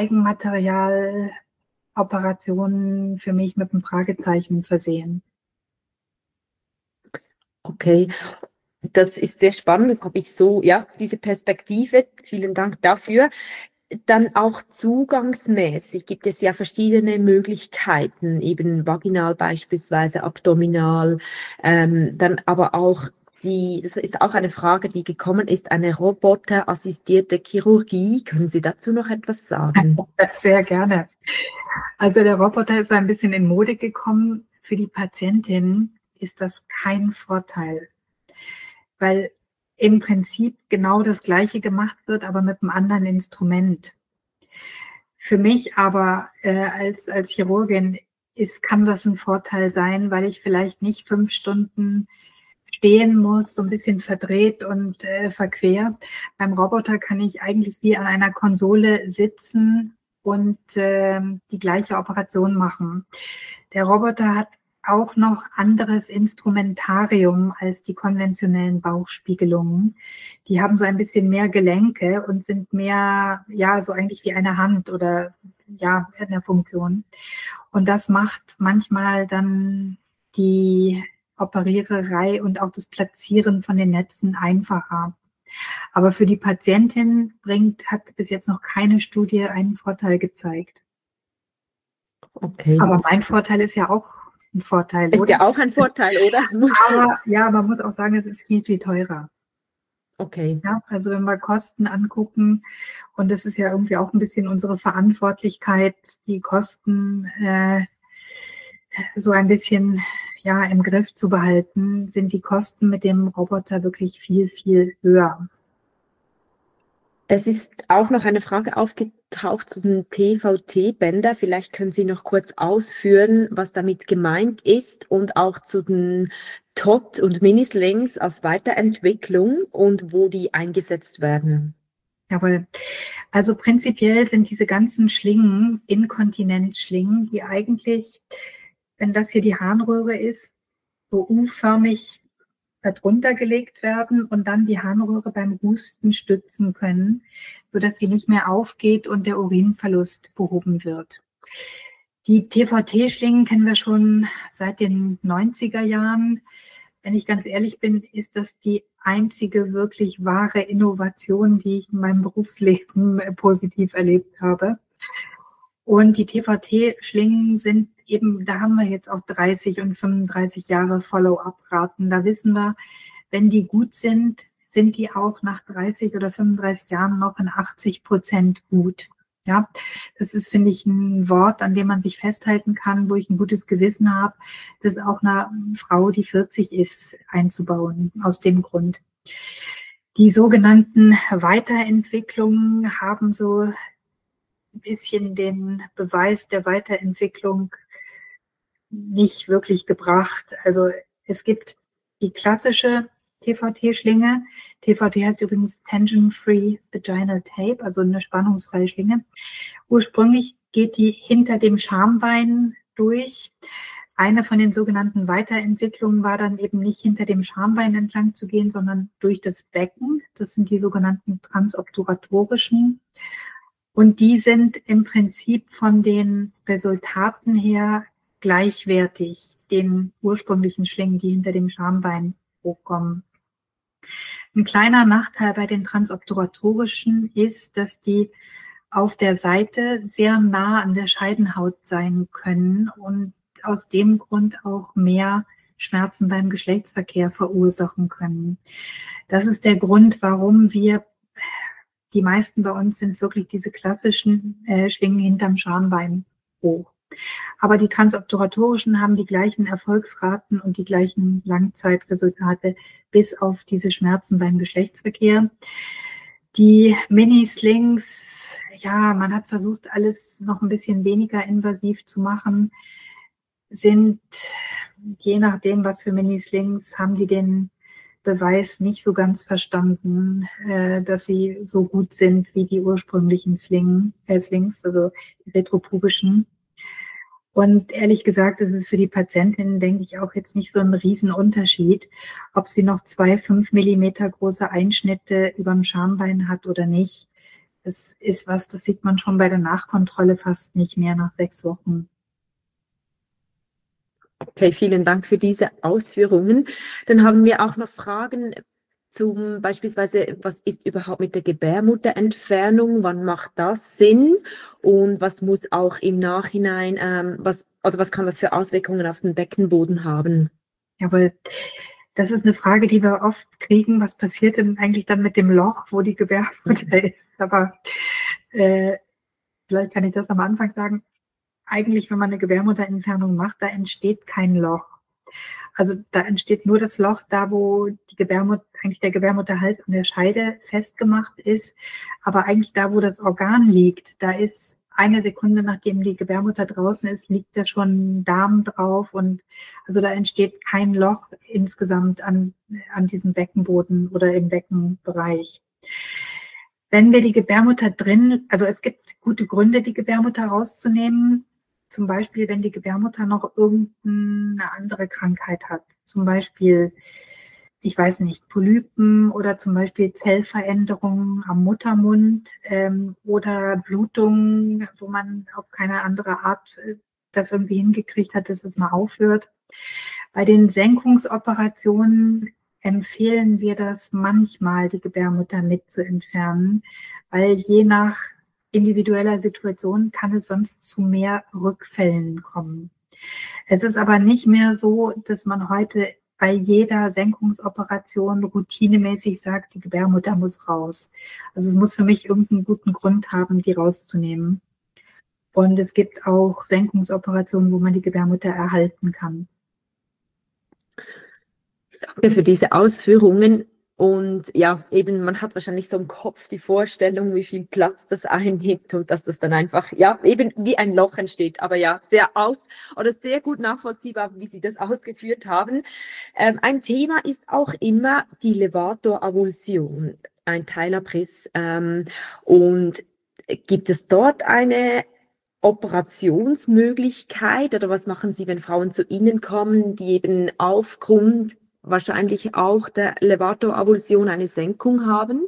Eigenmaterialoperationen für mich mit einem Fragezeichen versehen. Okay, das ist sehr spannend. Das habe ich so, ja, diese Perspektive. Vielen Dank dafür. Dann auch zugangsmäßig gibt es ja verschiedene Möglichkeiten, eben vaginal beispielsweise, abdominal, dann aber auch das ist auch eine Frage, die gekommen ist, eine roboterassistierte Chirurgie. Können Sie dazu noch etwas sagen? Sehr gerne. Also der Roboter ist ein bisschen in Mode gekommen. Für die Patientin ist das kein Vorteil, weil im Prinzip genau das Gleiche gemacht wird, aber mit einem anderen Instrument. Für mich aber als Chirurgin kann das ein Vorteil sein, weil ich vielleicht nicht 5 Stunden stehen muss, so ein bisschen verdreht und verquer. Beim Roboter kann ich eigentlich wie an einer Konsole sitzen und die gleiche Operation machen. Der Roboter hat auch noch anderes Instrumentarium als die konventionellen Bauchspiegelungen. Die haben so ein bisschen mehr Gelenke und sind mehr, ja, so eigentlich wie eine Hand oder ja, in der Funktion. Und das macht manchmal dann die Operiererei und auch das Platzieren von den Netzen einfacher. Aber für die Patientin hat bis jetzt noch keine Studie einen Vorteil gezeigt. Okay. Aber mein Vorteil ist ja auch ein Vorteil, Ist oder? ja auch ein Vorteil, oder? Aber ja, man muss auch sagen, es ist viel, viel teurer. Okay. Ja, also wenn wir Kosten angucken, und das ist ja irgendwie auch ein bisschen unsere Verantwortlichkeit, die Kosten so ein bisschen ja im Griff zu behalten, sind die Kosten mit dem Roboter wirklich viel, viel höher. Es ist auch noch eine Frage aufgetaucht zu den TVT-Bänder. Vielleicht können Sie noch kurz ausführen, was damit gemeint ist und auch zu den TOT und Minislings als Weiterentwicklung und wo die eingesetzt werden. Jawohl. Also prinzipiell sind diese ganzen Schlingen, Inkontinenzschlingen, die eigentlich, wenn das hier die Harnröhre ist, so U-förmig darunter gelegt werden und dann die Harnröhre beim Husten stützen können, sodass sie nicht mehr aufgeht und der Urinverlust behoben wird. Die TVT-Schlingen kennen wir schon seit den 90er Jahren. Wenn ich ganz ehrlich bin, ist das die einzige wirklich wahre Innovation, die ich in meinem Berufsleben positiv erlebt habe. Und die TVT-Schlingen sind eben, da haben wir jetzt auch 30 und 35 Jahre Follow-up-Raten. Da wissen wir, wenn die gut sind, sind die auch nach 30 oder 35 Jahren noch in 80% gut. Ja, das ist, finde ich, ein Wort, an dem man sich festhalten kann, wo ich ein gutes Gewissen habe, das auch einer Frau, die 40 ist, einzubauen, aus dem Grund. Die sogenannten Weiterentwicklungen haben so ein bisschen den Beweis der Weiterentwicklung nicht wirklich gebracht. Also es gibt die klassische TVT-Schlinge. TVT heißt übrigens Tension-Free Vaginal Tape, also eine spannungsfreie Schlinge. Ursprünglich geht die hinter dem Schambein durch. Eine von den sogenannten Weiterentwicklungen war dann eben nicht hinter dem Schambein entlang zu gehen, sondern durch das Becken. Das sind die sogenannten transobturatorischen. Und die sind im Prinzip von den Resultaten her gleichwertig den ursprünglichen Schlingen, die hinter dem Schambein hochkommen. Ein kleiner Nachteil bei den transobturatorischen ist, dass die auf der Seite sehr nah an der Scheidenhaut sein können und aus dem Grund auch mehr Schmerzen beim Geschlechtsverkehr verursachen können. Das ist der Grund, warum die meisten bei uns sind wirklich diese klassischen Schlingen hinterm Schambein hoch. Aber die transobturatorischen haben die gleichen Erfolgsraten und die gleichen Langzeitresultate bis auf diese Schmerzen beim Geschlechtsverkehr. Die Mini-Slings, ja, man hat versucht, alles noch ein bisschen weniger invasiv zu machen. sind, je nachdem, was für Mini-Slings, haben die den Beweis nicht so ganz verstanden, dass sie so gut sind wie die ursprünglichen Slings, also die retropubischen. Und ehrlich gesagt, ist es für die Patientinnen, denke ich, auch jetzt nicht so ein Riesenunterschied, ob sie noch 2 5 Millimeter große Einschnitte über dem Schambein hat oder nicht. Das ist was, das sieht man schon bei der Nachkontrolle fast nicht mehr nach 6 Wochen. Okay, vielen Dank für diese Ausführungen. Dann haben wir auch noch Fragen zum beispielsweise, was ist überhaupt mit der Gebärmutterentfernung? Wann macht das Sinn? Und was muss auch im Nachhinein, was kann das für Auswirkungen auf den Beckenboden haben? Jawohl, das ist eine Frage, die wir oft kriegen. Was passiert denn eigentlich dann mit dem Loch, wo die Gebärmutter ist? Aber vielleicht kann ich das am Anfang sagen. Eigentlich, wenn man eine Gebärmutterentfernung macht, da entsteht kein Loch. Also da entsteht nur das Loch da, wo die Gebärmutter, eigentlich der Gebärmutterhals an der Scheide festgemacht ist. Aber eigentlich da, wo das Organ liegt, da ist 1 Sekunde, nachdem die Gebärmutter draußen ist, liegt da schon Darm drauf. Und also da entsteht kein Loch insgesamt an diesem Beckenboden oder im Beckenbereich. Wenn wir die Gebärmutter also es gibt gute Gründe, die Gebärmutter rauszunehmen. Zum Beispiel, wenn die Gebärmutter noch irgendeine andere Krankheit hat. Zum Beispiel, ich weiß nicht, Polypen oder zum Beispiel Zellveränderungen am Muttermund oder Blutungen, wo man auf keine andere Art das irgendwie hingekriegt hat, dass es mal aufhört. Bei den Senkungsoperationen empfehlen wir das manchmal, die Gebärmutter mit zu entfernen, weil je nach individueller Situation kann es sonst zu mehr Rückfällen kommen. Es ist aber nicht mehr so, dass man heute bei jeder Senkungsoperation routinemäßig sagt, die Gebärmutter muss raus. Also es muss für mich irgendeinen guten Grund haben, die rauszunehmen. Und es gibt auch Senkungsoperationen, wo man die Gebärmutter erhalten kann. Danke für diese Ausführungen. Und ja, eben, man hat wahrscheinlich so im Kopf die Vorstellung, wie viel Platz das einnimmt und dass das dann einfach, ja, eben wie ein Loch entsteht. Aber ja, sehr gut nachvollziehbar, wie Sie das ausgeführt haben. Ein Thema ist auch immer die Levator-Avulsion, ein Teilabriss. Und gibt es dort eine Operationsmöglichkeit oder was machen Sie, wenn Frauen zu Ihnen kommen, die eben aufgrund wahrscheinlich auch der Levator-Avulsion eine Senkung haben?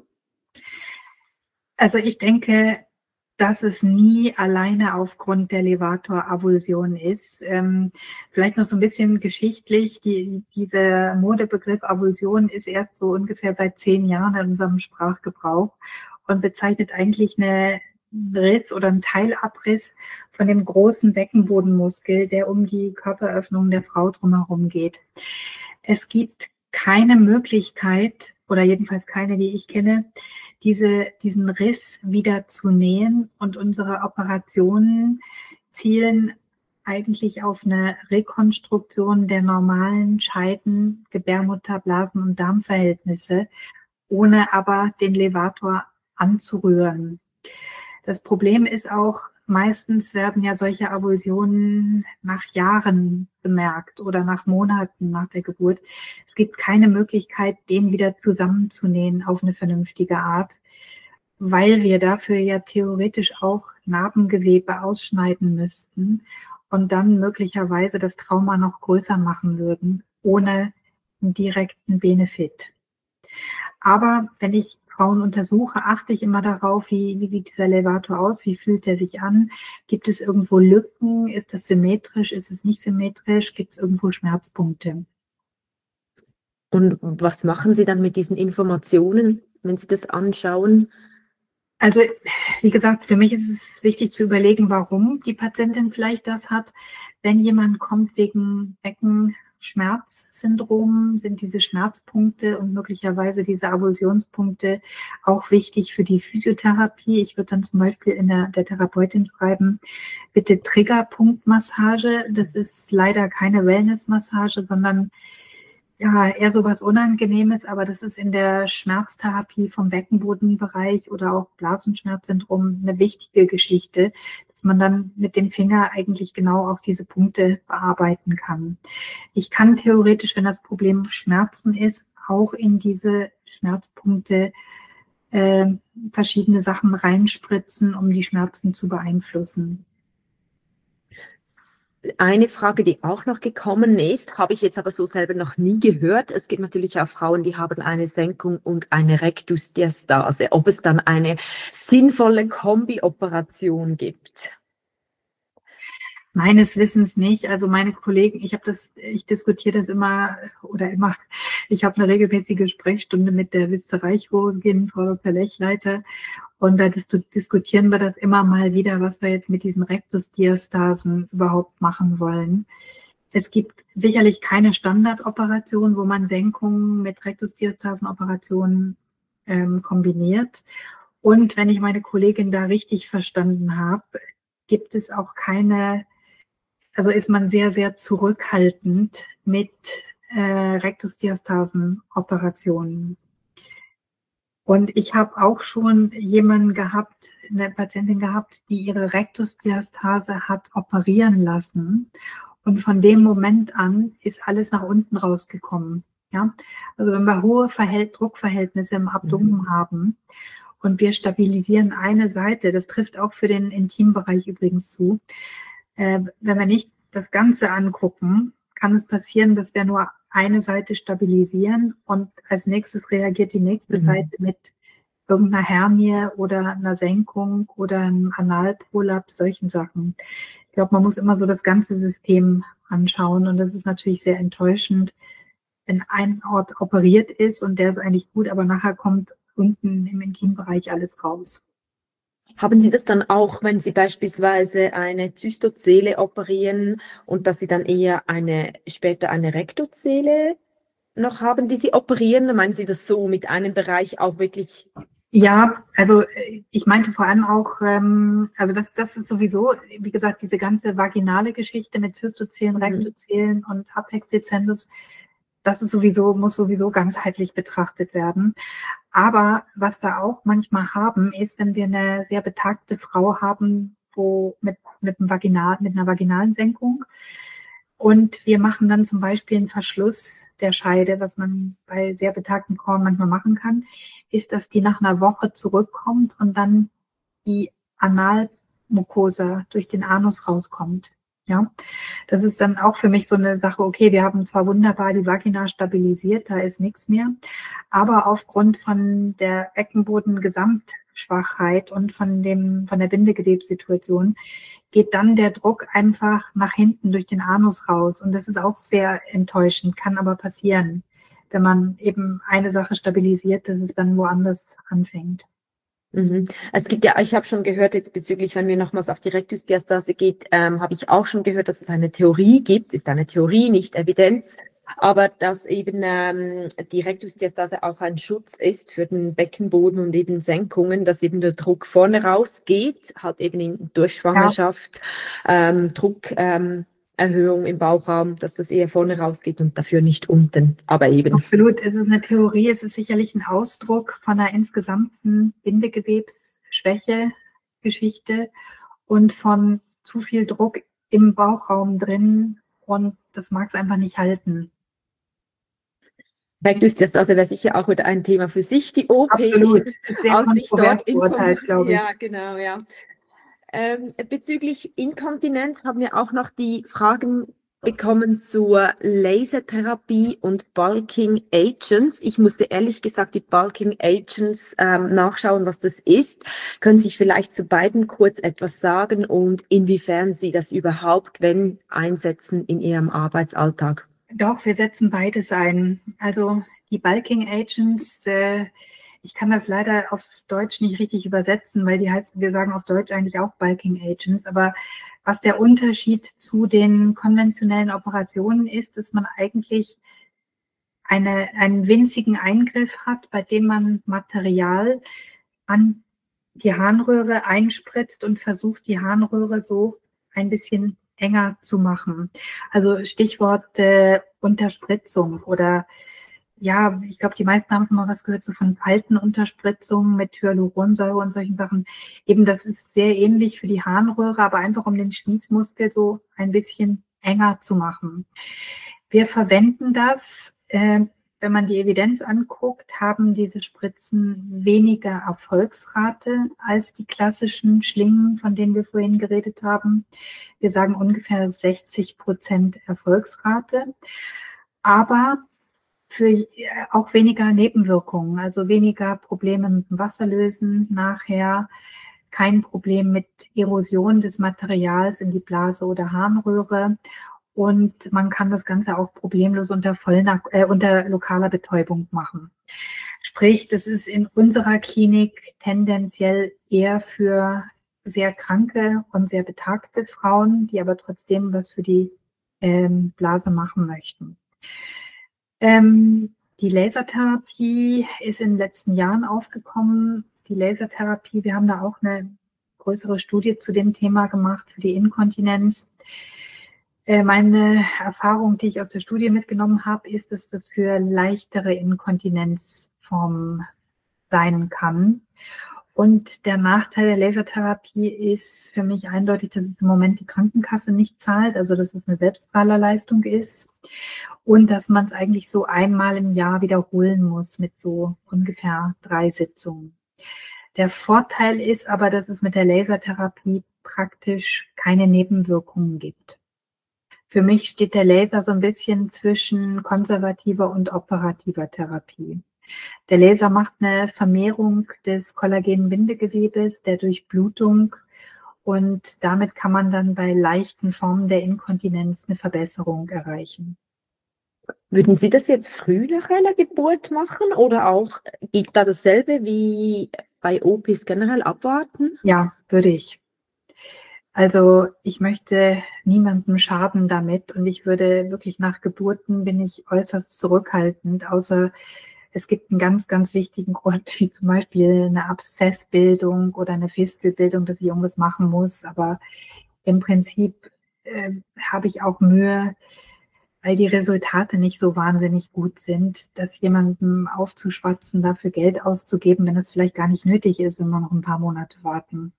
Also ich denke, dass es nie alleine aufgrund der Levator-Avulsion ist. Vielleicht noch so ein bisschen geschichtlich. Dieser Modebegriff Avulsion ist erst so ungefähr seit 10 Jahren in unserem Sprachgebrauch und bezeichnet eigentlich einen Riss oder einen Teilabriss von dem großen Beckenbodenmuskel, der um die Körperöffnung der Frau drumherum geht. Es gibt keine Möglichkeit, oder jedenfalls keine, die ich kenne, diesen Riss wieder zu nähen. Und unsere Operationen zielen eigentlich auf eine Rekonstruktion der normalen Scheiden-, Gebärmutter-, Blasen- und Darmverhältnisse, ohne aber den Levator anzurühren. Das Problem ist auch, meistens werden ja solche Avulsionen nach Jahren bemerkt oder nach Monaten nach der Geburt. Es gibt keine Möglichkeit, den wieder zusammenzunähen auf eine vernünftige Art, weil wir dafür ja theoretisch auch Narbengewebe ausschneiden müssten und dann möglicherweise das Trauma noch größer machen würden, ohne einen direkten Benefit. Aber wenn ich Frauen untersuche, achte ich immer darauf, wie sieht dieser Levator aus, wie fühlt er sich an, gibt es irgendwo Lücken, ist das symmetrisch, ist es nicht symmetrisch, gibt es irgendwo Schmerzpunkte. Und was machen Sie dann mit diesen Informationen, wenn Sie das anschauen? Also, wie gesagt, für mich ist es wichtig zu überlegen, warum die Patientin vielleicht das hat. Wenn jemand kommt wegen Beckenschmerzsyndrom, sind diese Schmerzpunkte und möglicherweise diese Avulsionspunkte auch wichtig für die Physiotherapie. Ich würde dann zum Beispiel der Therapeutin schreiben, bitte Triggerpunktmassage. Das ist leider keine Wellnessmassage, sondern ja, eher so was Unangenehmes, aber das ist in der Schmerztherapie vom Beckenbodenbereich oder auch Blasenschmerzsyndrom eine wichtige Geschichte, dass man dann mit dem Finger eigentlich genau auch diese Punkte bearbeiten kann. Ich kann theoretisch, wenn das Problem Schmerzen ist, auch in diese Schmerzpunkte verschiedene Sachen reinspritzen, um die Schmerzen zu beeinflussen. Eine Frage, die auch noch gekommen ist, habe ich jetzt aber so selber noch nie gehört. Es gibt natürlich auch Frauen, die haben eine Senkung und eine Rektusdiastase. Ob es dann eine sinnvolle Kombioperation gibt? Meines Wissens nicht. Also meine Kollegen, ich diskutiere das immer, ich habe eine regelmäßige Sprechstunde mit der Viszereichirurgin, Frau Dr. Lechleiter, und da diskutieren wir das immer mal wieder, was wir jetzt mit diesen Rektusdiastasen überhaupt machen wollen. Es gibt sicherlich keine Standardoperation, wo man Senkungen mit Rektusdiastasenoperationen kombiniert. Und wenn ich meine Kollegin da richtig verstanden habe, gibt es auch keine, also ist man sehr, sehr zurückhaltend mit Rektusdiastasenoperationen. Und ich habe auch schon jemanden gehabt, eine Patientin gehabt, die ihre Rektusdiastase hat operieren lassen. Und von dem Moment an ist alles nach unten rausgekommen. Ja? Also wenn wir hohe Druckverhältnisse im Abdomen haben und wir stabilisieren eine Seite, das trifft auch für den Intimbereich übrigens zu, wenn wir nicht das Ganze angucken, kann es passieren, dass wir nur eine Seite stabilisieren und als nächstes reagiert die nächste Seite mit irgendeiner Hernie oder einer Senkung oder einem Analprolaps, solchen Sachen. Ich glaube, man muss immer so das ganze System anschauen und das ist natürlich sehr enttäuschend, wenn ein Ort operiert ist und der ist eigentlich gut, aber nachher kommt unten im Intimbereich alles raus. Haben Sie das dann auch, wenn Sie beispielsweise eine Zystozele operieren und dass Sie dann eher später eine Rektozele noch haben, die Sie operieren? Meinen Sie das so mit einem Bereich auch wirklich? Ja, also ich meinte vor allem auch, also das ist sowieso, wie gesagt, diese ganze vaginale Geschichte mit Zystozelen, Rektozelen und Apex descendens, das ist muss sowieso ganzheitlich betrachtet werden. Aber was wir auch manchmal haben, ist, wenn wir eine sehr betagte Frau haben, mit einer vaginalen Senkung, und wir machen dann zum Beispiel einen Verschluss der Scheide, was man bei sehr betagten Frauen manchmal machen kann, ist, dass die nach einer Woche zurückkommt und dann die Analmucosa durch den Anus rauskommt. Ja, das ist dann auch für mich so eine Sache, okay, wir haben zwar wunderbar die Vagina stabilisiert, da ist nichts mehr, aber aufgrund von der Beckenboden-Gesamtschwachheit und von der Bindegewebssituation geht dann der Druck einfach nach hinten durch den Anus raus. Und das ist auch sehr enttäuschend, kann aber passieren, wenn man eben eine Sache stabilisiert, dass es dann woanders anfängt. Es gibt ja, ich habe schon gehört, jetzt bezüglich, wenn wir nochmals auf die Rektusdiastase geht, habe ich auch schon gehört, dass es eine Theorie gibt, ist eine Theorie, nicht Evidenz, aber dass eben die Rektusdiastase auch ein Schutz ist für den Beckenboden und eben Senkungen, dass eben der Druck vorne rausgeht, halt eben durch Schwangerschaft, Druck, Erhöhung im Bauchraum, dass das eher vorne rausgeht und dafür nicht unten, aber eben. Absolut, es ist eine Theorie, es ist sicherlich ein Ausdruck von einer insgesamten Bindegewebsschwäche-Geschichte und von zu viel Druck im Bauchraum drin und das mag es einfach nicht halten. Rektusdiastase wäre sicher auch wieder ein Thema für sich, die OP. Absolut, ist sehr kontrovers beurteilt, glaube ich. Ja, genau, ja. Bezüglich Inkontinenz haben wir auch noch die Fragen bekommen zur Lasertherapie und Bulking Agents. Ich musste ehrlich gesagt die Bulking Agents nachschauen, was das ist. Können Sie vielleicht zu beiden kurz etwas sagen und inwiefern Sie das überhaupt, wenn, einsetzen in Ihrem Arbeitsalltag? Doch, wir setzen beides ein. Also die Bulking Agents, ich kann das leider auf Deutsch nicht richtig übersetzen, weil wir sagen auf Deutsch eigentlich auch Bulking Agents, aber was der Unterschied zu den konventionellen Operationen ist, dass man eigentlich einen winzigen Eingriff hat, bei dem man Material an die Harnröhre einspritzt und versucht, die Harnröhre so ein bisschen enger zu machen. Also Stichwort Unterspritzung oder ja, ich glaube, die meisten haben schon mal was gehört, so von Faltenunterspritzung mit Hyaluronsäure und solchen Sachen. Eben, das ist sehr ähnlich für die Harnröhre, aber einfach um den Schließmuskel so ein bisschen enger zu machen. Wir verwenden das, wenn man die Evidenz anguckt, haben diese Spritzen weniger Erfolgsrate als die klassischen Schlingen, von denen wir vorhin geredet haben. Wir sagen ungefähr 60% Erfolgsrate, aber für auch weniger Nebenwirkungen, also weniger Probleme mit dem Wasserlösen nachher, kein Problem mit Erosion des Materials in die Blase oder Harnröhre. Und man kann das Ganze auch problemlos unter lokaler Betäubung machen. Sprich, das ist in unserer Klinik tendenziell eher für sehr kranke und sehr betagte Frauen, die aber trotzdem was für die Blase machen möchten. Die Lasertherapie ist in den letzten Jahren aufgekommen. Die Lasertherapie, wir haben da auch eine größere Studie zu dem Thema gemacht für die Inkontinenz. Meine Erfahrung, die ich aus der Studie mitgenommen habe, ist, dass das für leichtere Inkontinenzformen sein kann. Und der Nachteil der Lasertherapie ist für mich eindeutig, dass es im Moment die Krankenkasse nicht zahlt, also dass es eine Selbstzahlerleistung ist und dass man es eigentlich so einmal im Jahr wiederholen muss mit so ungefähr 3 Sitzungen. Der Vorteil ist aber, dass es mit der Lasertherapie praktisch keine Nebenwirkungen gibt. Für mich steht der Laser so ein bisschen zwischen konservativer und operativer Therapie. Der Laser macht eine Vermehrung des Kollagenbindegewebes, der Durchblutung und damit kann man dann bei leichten Formen der Inkontinenz eine Verbesserung erreichen. Würden Sie das jetzt früh nach einer Geburt machen oder auch gilt da dasselbe wie bei OPs generell abwarten? Ja, würde ich. Also ich möchte niemandem schaden damit und ich würde wirklich nach Geburten bin ich äußerst zurückhaltend, außer es gibt einen ganz, ganz wichtigen Grund, wie zum Beispiel eine Abszessbildung oder eine Fistelbildung, dass ich irgendwas machen muss. Aber im Prinzip habe ich auch Mühe, weil die Resultate nicht so wahnsinnig gut sind, das jemandem aufzuschwatzen, dafür Geld auszugeben, wenn es vielleicht gar nicht nötig ist, wenn wir noch ein paar Monate warten.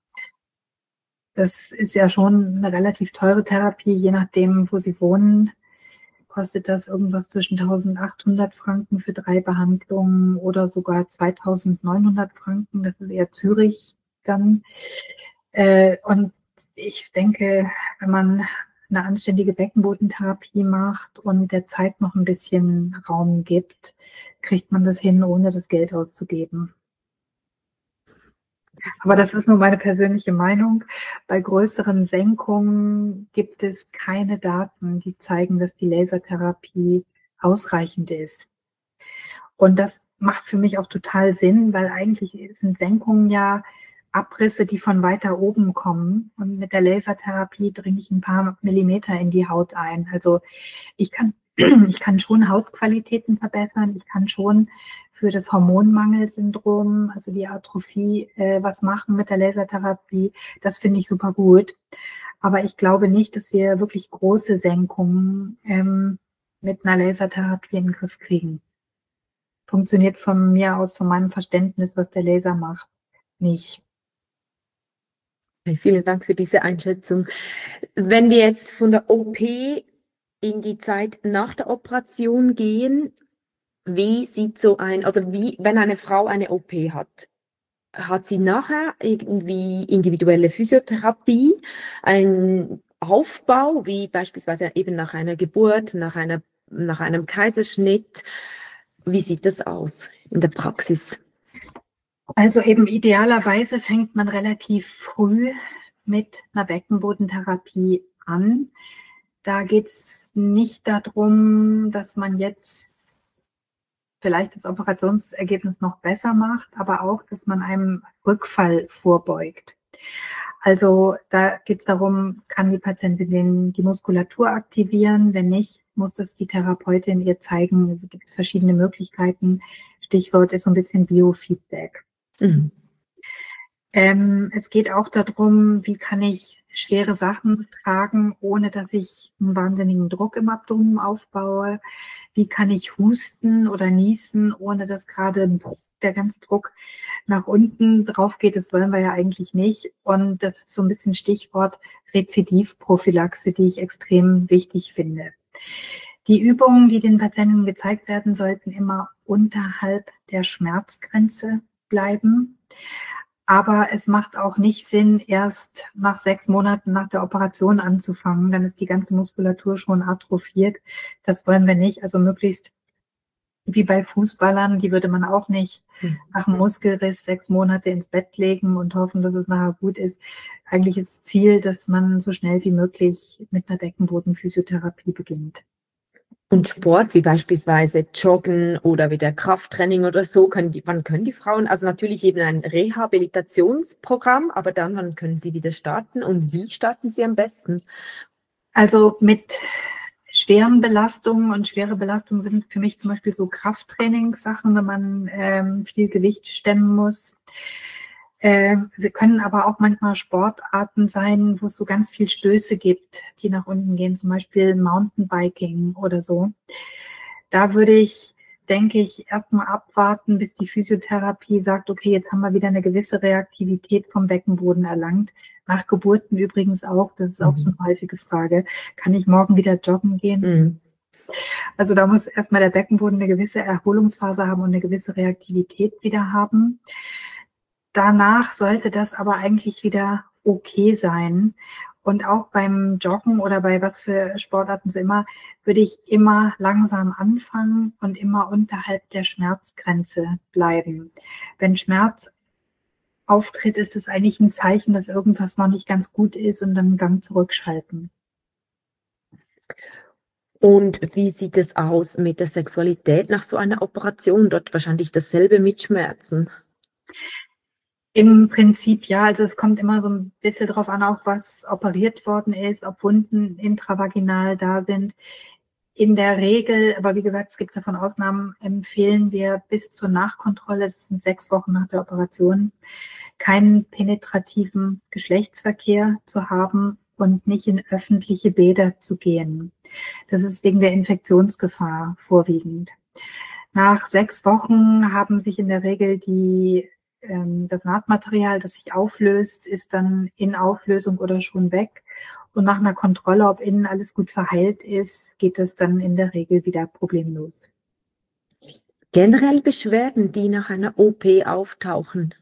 Das ist ja schon eine relativ teure Therapie, je nachdem, wo Sie wohnen. Kostet das irgendwas zwischen 1.800 Franken für 3 Behandlungen oder sogar 2.900 Franken. Das ist eher Zürich dann. Und ich denke, wenn man eine anständige Beckenbodentherapie macht und der Zeit noch ein bisschen Raum gibt, kriegt man das hin, ohne das Geld auszugeben. Aber das ist nur meine persönliche Meinung. Bei größeren Senkungen gibt es keine Daten, die zeigen, dass die Lasertherapie ausreichend ist. Und das macht für mich auch total Sinn, weil eigentlich sind Senkungen ja Abrisse, die von weiter oben kommen. Und mit der Lasertherapie dringe ich ein paar Millimeter in die Haut ein. Also ich kann schon Hautqualitäten verbessern. Ich kann schon für das Hormonmangelsyndrom, also die Atrophie, was machen mit der Lasertherapie. Das finde ich super gut. Aber ich glaube nicht, dass wir wirklich große Senkungen mit einer Lasertherapie in den Griff kriegen. Funktioniert von mir aus, von meinem Verständnis, was der Laser macht, nicht. Vielen Dank für diese Einschätzung. Wenn wir jetzt von der OP in die Zeit nach der Operation gehen, wie sieht so wenn eine Frau eine OP hat, hat sie nachher irgendwie individuelle Physiotherapie, einen Aufbau, wie beispielsweise eben nach einer Geburt, nach einem Kaiserschnitt? Wie sieht das aus in der Praxis? Also eben idealerweise fängt man relativ früh mit einer Beckenbodentherapie an. Da geht es nicht darum, dass man jetzt vielleicht das Operationsergebnis noch besser macht, aber auch, dass man einem Rückfall vorbeugt. Also da geht es darum, kann die Patientin die Muskulatur aktivieren? Wenn nicht, muss das die Therapeutin ihr zeigen. Also gibt es verschiedene Möglichkeiten. Stichwort ist so ein bisschen Biofeedback. Mhm. Es geht auch darum, wie kann ich schwere Sachen tragen, ohne dass ich einen wahnsinnigen Druck im Abdomen aufbaue? Wie kann ich husten oder niesen, ohne dass gerade der ganze Druck nach unten drauf geht? Das wollen wir ja eigentlich nicht. Und das ist so ein bisschen Stichwort Rezidivprophylaxe, die ich extrem wichtig finde. Die Übungen, die den Patienten gezeigt werden, sollten immer unterhalb der Schmerzgrenze bleiben. Aber es macht auch nicht Sinn, erst nach 6 Monaten nach der Operation anzufangen. Dann ist die ganze Muskulatur schon atrophiert. Das wollen wir nicht. Also möglichst wie bei Fußballern, die würde man auch nicht nach einem Muskelriss 6 Monate ins Bett legen und hoffen, dass es nachher gut ist. Eigentlich ist das Ziel, dass man so schnell wie möglich mit einer Beckenbodenphysiotherapie beginnt. Und Sport, wie beispielsweise Joggen oder wieder Krafttraining oder so, wann können die Frauen, also natürlich eben ein Rehabilitationsprogramm, aber dann, wann können sie wieder starten und wie starten sie am besten? Also mit schweren Belastungen, und schwere Belastungen sind für mich zum Beispiel so Krafttrainingssachen, wenn man viel Gewicht stemmen muss. Sie können aber auch manchmal Sportarten sein, wo es so ganz viel Stöße gibt, die nach unten gehen, zum Beispiel Mountainbiking oder so. Da würde ich, denke ich, erstmal abwarten, bis die Physiotherapie sagt, okay, jetzt haben wir wieder eine gewisse Reaktivität vom Beckenboden erlangt. Nach Geburten übrigens auch, das ist auch so eine häufige Frage. Kann ich morgen wieder joggen gehen? Also da muss erstmal der Beckenboden eine gewisse Erholungsphase haben und eine gewisse Reaktivität wieder haben. Danach sollte das aber eigentlich wieder okay sein. Und auch beim Joggen oder bei was für Sportarten so immer, würde ich immer langsam anfangen und immer unterhalb der Schmerzgrenze bleiben. Wenn Schmerz auftritt, ist es eigentlich ein Zeichen, dass irgendwas noch nicht ganz gut ist, und dann einen Gang zurückschalten. Und wie sieht es aus mit der Sexualität nach so einer Operation? Dort wahrscheinlich dasselbe mit Schmerzen. Im Prinzip ja, also es kommt immer so ein bisschen drauf an, auch was operiert worden ist, ob Wunden intravaginal da sind. In der Regel, aber wie gesagt, es gibt davon Ausnahmen, empfehlen wir bis zur Nachkontrolle, das sind 6 Wochen nach der Operation, keinen penetrativen Geschlechtsverkehr zu haben und nicht in öffentliche Bäder zu gehen. Das ist wegen der Infektionsgefahr vorwiegend. Nach 6 Wochen haben sich in der Regel das Nahtmaterial, das sich auflöst, ist dann in Auflösung oder schon weg. Und nach einer Kontrolle, ob innen alles gut verheilt ist, geht das dann in der Regel wieder problemlos. Generell Beschwerden, die nach einer OP auftauchen.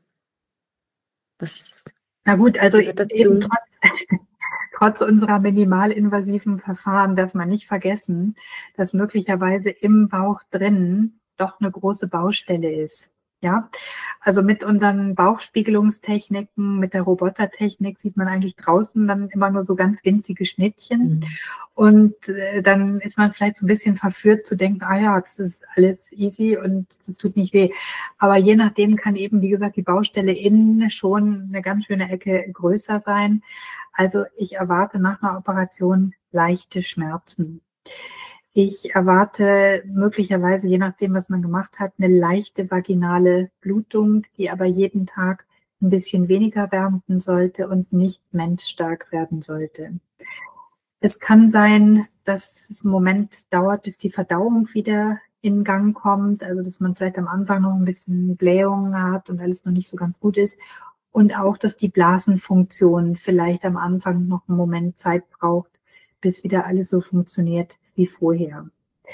Na gut, also dazu? Trotz unserer minimalinvasiven Verfahren darf man nicht vergessen, dass möglicherweise im Bauch drin doch eine große Baustelle ist. Ja, also mit unseren Bauchspiegelungstechniken, mit der Robotertechnik sieht man eigentlich draußen dann immer nur so ganz winzige Schnittchen. Und dann ist man vielleicht so ein bisschen verführt zu denken, ah ja, das ist alles easy und das tut nicht weh. Aber je nachdem kann eben, wie gesagt, die Baustelle innen schon eine ganz schöne Ecke größer sein. Also ich erwarte nach einer Operation leichte Schmerzen. Ich erwarte möglicherweise, je nachdem, was man gemacht hat, eine leichte vaginale Blutung, die aber jeden Tag ein bisschen weniger werden sollte und nicht mensstark werden sollte. Es kann sein, dass es einen Moment dauert, bis die Verdauung wieder in Gang kommt, also dass man vielleicht am Anfang noch ein bisschen Blähungen hat und alles noch nicht so ganz gut ist. Und auch, dass die Blasenfunktion vielleicht am Anfang noch einen Moment Zeit braucht, bis wieder alles so funktioniert wie vorher.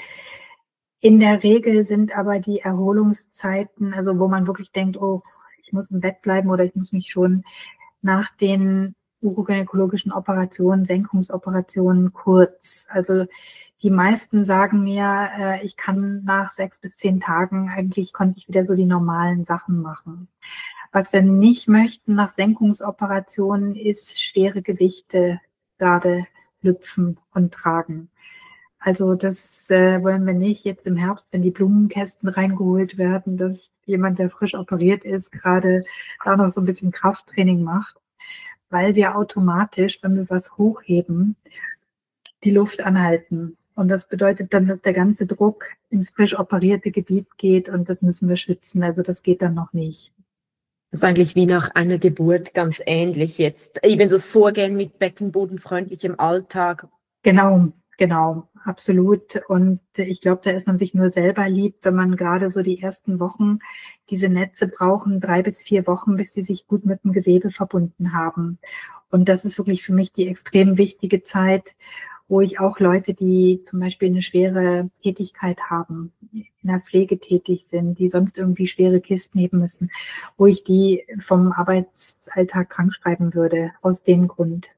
In der Regel sind aber die Erholungszeiten, also wo man wirklich denkt, oh, ich muss im Bett bleiben oder ich muss mich schon nach den urogynäkologischen Operationen, Senkungsoperationen kurz. Also die meisten sagen mir, ich kann nach 6 bis 10 Tagen, eigentlich konnte ich wieder so die normalen Sachen machen. Was wir nicht möchten nach Senkungsoperationen ist schwere Gewichte gerade lüpfen und tragen. Also das wollen wir nicht jetzt im Herbst, wenn die Blumenkästen reingeholt werden, dass jemand, der frisch operiert ist, gerade da noch so ein bisschen Krafttraining macht, weil wir automatisch, wenn wir was hochheben, die Luft anhalten. Und das bedeutet dann, dass der ganze Druck ins frisch operierte Gebiet geht und das müssen wir schützen. Also das geht dann noch nicht. Das ist eigentlich wie nach einer Geburt ganz ähnlich jetzt. Eben das Vorgehen mit beckenbodenfreundlichem Alltag. Genau, genau, absolut. Und ich glaube, da ist man sich nur selber lieb, wenn man gerade so die ersten Wochen, diese Netze brauchen 3 bis 4 Wochen, bis die sich gut mit dem Gewebe verbunden haben. Und das ist wirklich für mich die extrem wichtige Zeit, wo ich auch Leute, die zum Beispiel eine schwere Tätigkeit haben, in der Pflege tätig sind, die sonst irgendwie schwere Kisten heben müssen, wo ich die vom Arbeitsalltag krankschreiben würde, aus dem Grund.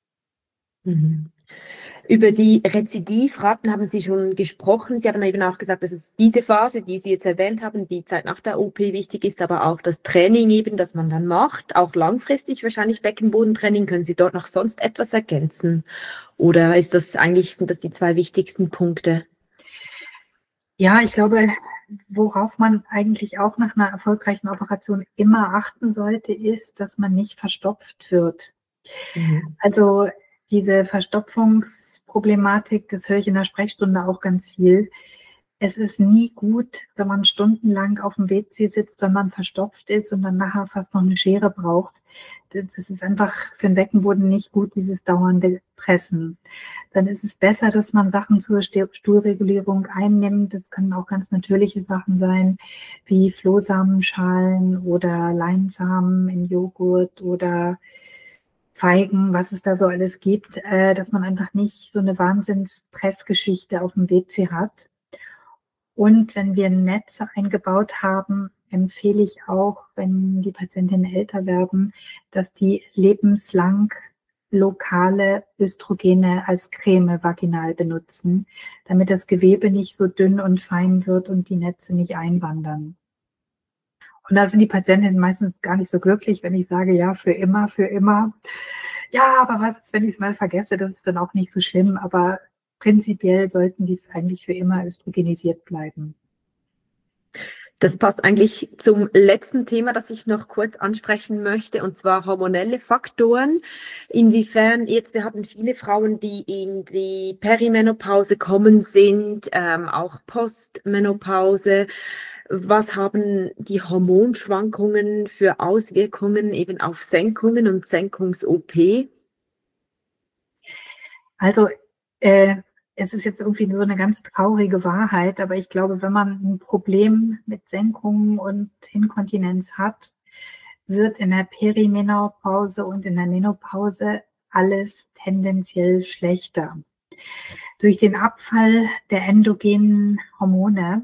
Mhm. Über die Rezidivraten haben Sie schon gesprochen. Sie haben eben auch gesagt, dass es diese Phase, die Sie jetzt erwähnt haben, die Zeit nach der OP wichtig ist, aber auch das Training eben, das man dann macht, auch langfristig wahrscheinlich Beckenbodentraining. Können Sie dort noch sonst etwas ergänzen? Oder ist das eigentlich, sind das die zwei wichtigsten Punkte? Ja, ich glaube, worauf man eigentlich auch nach einer erfolgreichen Operation immer achten sollte, ist, dass man nicht verstopft wird. Mhm. Also diese Verstopfungsproblematik, das höre ich in der Sprechstunde auch ganz viel. Es ist nie gut, wenn man stundenlang auf dem WC sitzt, wenn man verstopft ist und dann nachher fast noch eine Schere braucht. Das ist einfach für den Beckenboden nicht gut, dieses dauernde Pressen. Dann ist es besser, dass man Sachen zur Stuhlregulierung einnimmt. Das können auch ganz natürliche Sachen sein, wie Flohsamenschalen oder Leinsamen in Joghurt oder Feigen, was es da so alles gibt, dass man einfach nicht so eine Wahnsinnspressgeschichte auf dem WC hat. Und wenn wir Netze eingebaut haben, empfehle ich auch, wenn die Patientinnen älter werden, dass die lebenslang lokale Östrogene als Creme vaginal benutzen, damit das Gewebe nicht so dünn und fein wird und die Netze nicht einwandern. Und da sind die Patientinnen meistens gar nicht so glücklich, wenn ich sage, ja, für immer, für immer. Ja, aber was ist, wenn ich es mal vergesse? Das ist dann auch nicht so schlimm, aber prinzipiell sollten die eigentlich für immer östrogenisiert bleiben. Das passt eigentlich zum letzten Thema, das ich noch kurz ansprechen möchte, und zwar hormonelle Faktoren. Inwiefern jetzt, wir haben viele Frauen, die in die Perimenopause kommen sind, auch Postmenopause. Was haben die Hormonschwankungen für Auswirkungen eben auf Senkungen und Senkungs-OP? Also es ist jetzt irgendwie so eine ganz traurige Wahrheit, aber ich glaube, wenn man ein Problem mit Senkungen und Inkontinenz hat, wird in der Perimenopause und in der Menopause alles tendenziell schlechter. Durch den Abfall der endogenen Hormone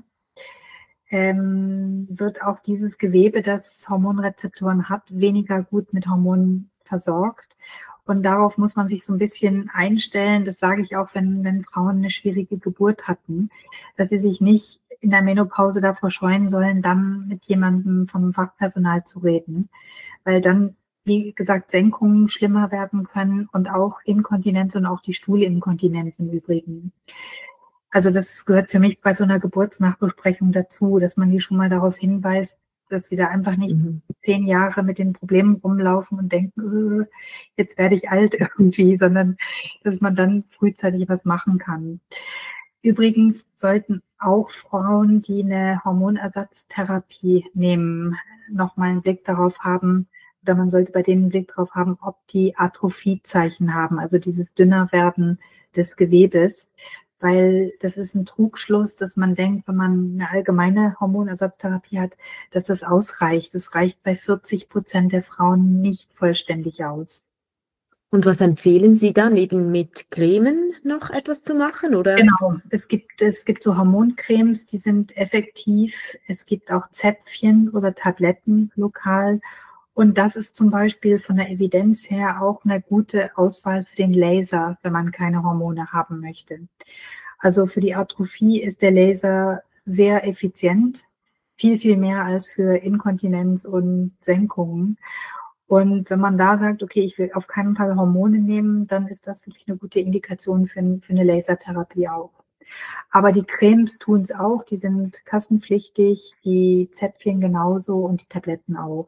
wird auch dieses Gewebe, das Hormonrezeptoren hat, weniger gut mit Hormonen versorgt. Und darauf muss man sich so ein bisschen einstellen. Das sage ich auch, wenn Frauen eine schwierige Geburt hatten, dass sie sich nicht in der Menopause davor scheuen sollen, dann mit jemandem vom Fachpersonal zu reden, weil dann, wie gesagt, Senkungen schlimmer werden können und auch Inkontinenz und auch die Stuhlinkontinenz im Übrigen. Also das gehört für mich bei so einer Geburtsnachbesprechung dazu, dass man die schon mal darauf hinweist, dass sie da einfach nicht 10 Jahre mit den Problemen rumlaufen und denken, jetzt werde ich alt irgendwie, sondern dass man dann frühzeitig was machen kann. Übrigens sollten auch Frauen, die eine Hormonersatztherapie nehmen, nochmal einen Blick darauf haben, oder man sollte bei denen einen Blick darauf haben, ob die Atrophiezeichen haben, also dieses Dünnerwerden des Gewebes, weil das ist ein Trugschluss, dass man denkt, wenn man eine allgemeine Hormonersatztherapie hat, dass das ausreicht. Das reicht bei 40% der Frauen nicht vollständig aus. Und was empfehlen Sie dann, eben mit Cremen noch etwas zu machen, oder? Genau, es gibt so Hormoncremes, die sind effektiv. Es gibt auch Zäpfchen oder Tabletten lokal. Und das ist zum Beispiel von der Evidenz her auch eine gute Auswahl für den Laser, wenn man keine Hormone haben möchte. Also für die Atrophie ist der Laser sehr effizient, viel, viel mehr als für Inkontinenz und Senkungen. Und wenn man da sagt, okay, ich will auf keinen Fall Hormone nehmen, dann ist das wirklich eine gute Indikation für eine Lasertherapie auch. Aber die Cremes tun es auch, die sind kassenpflichtig, die Zäpfchen genauso und die Tabletten auch.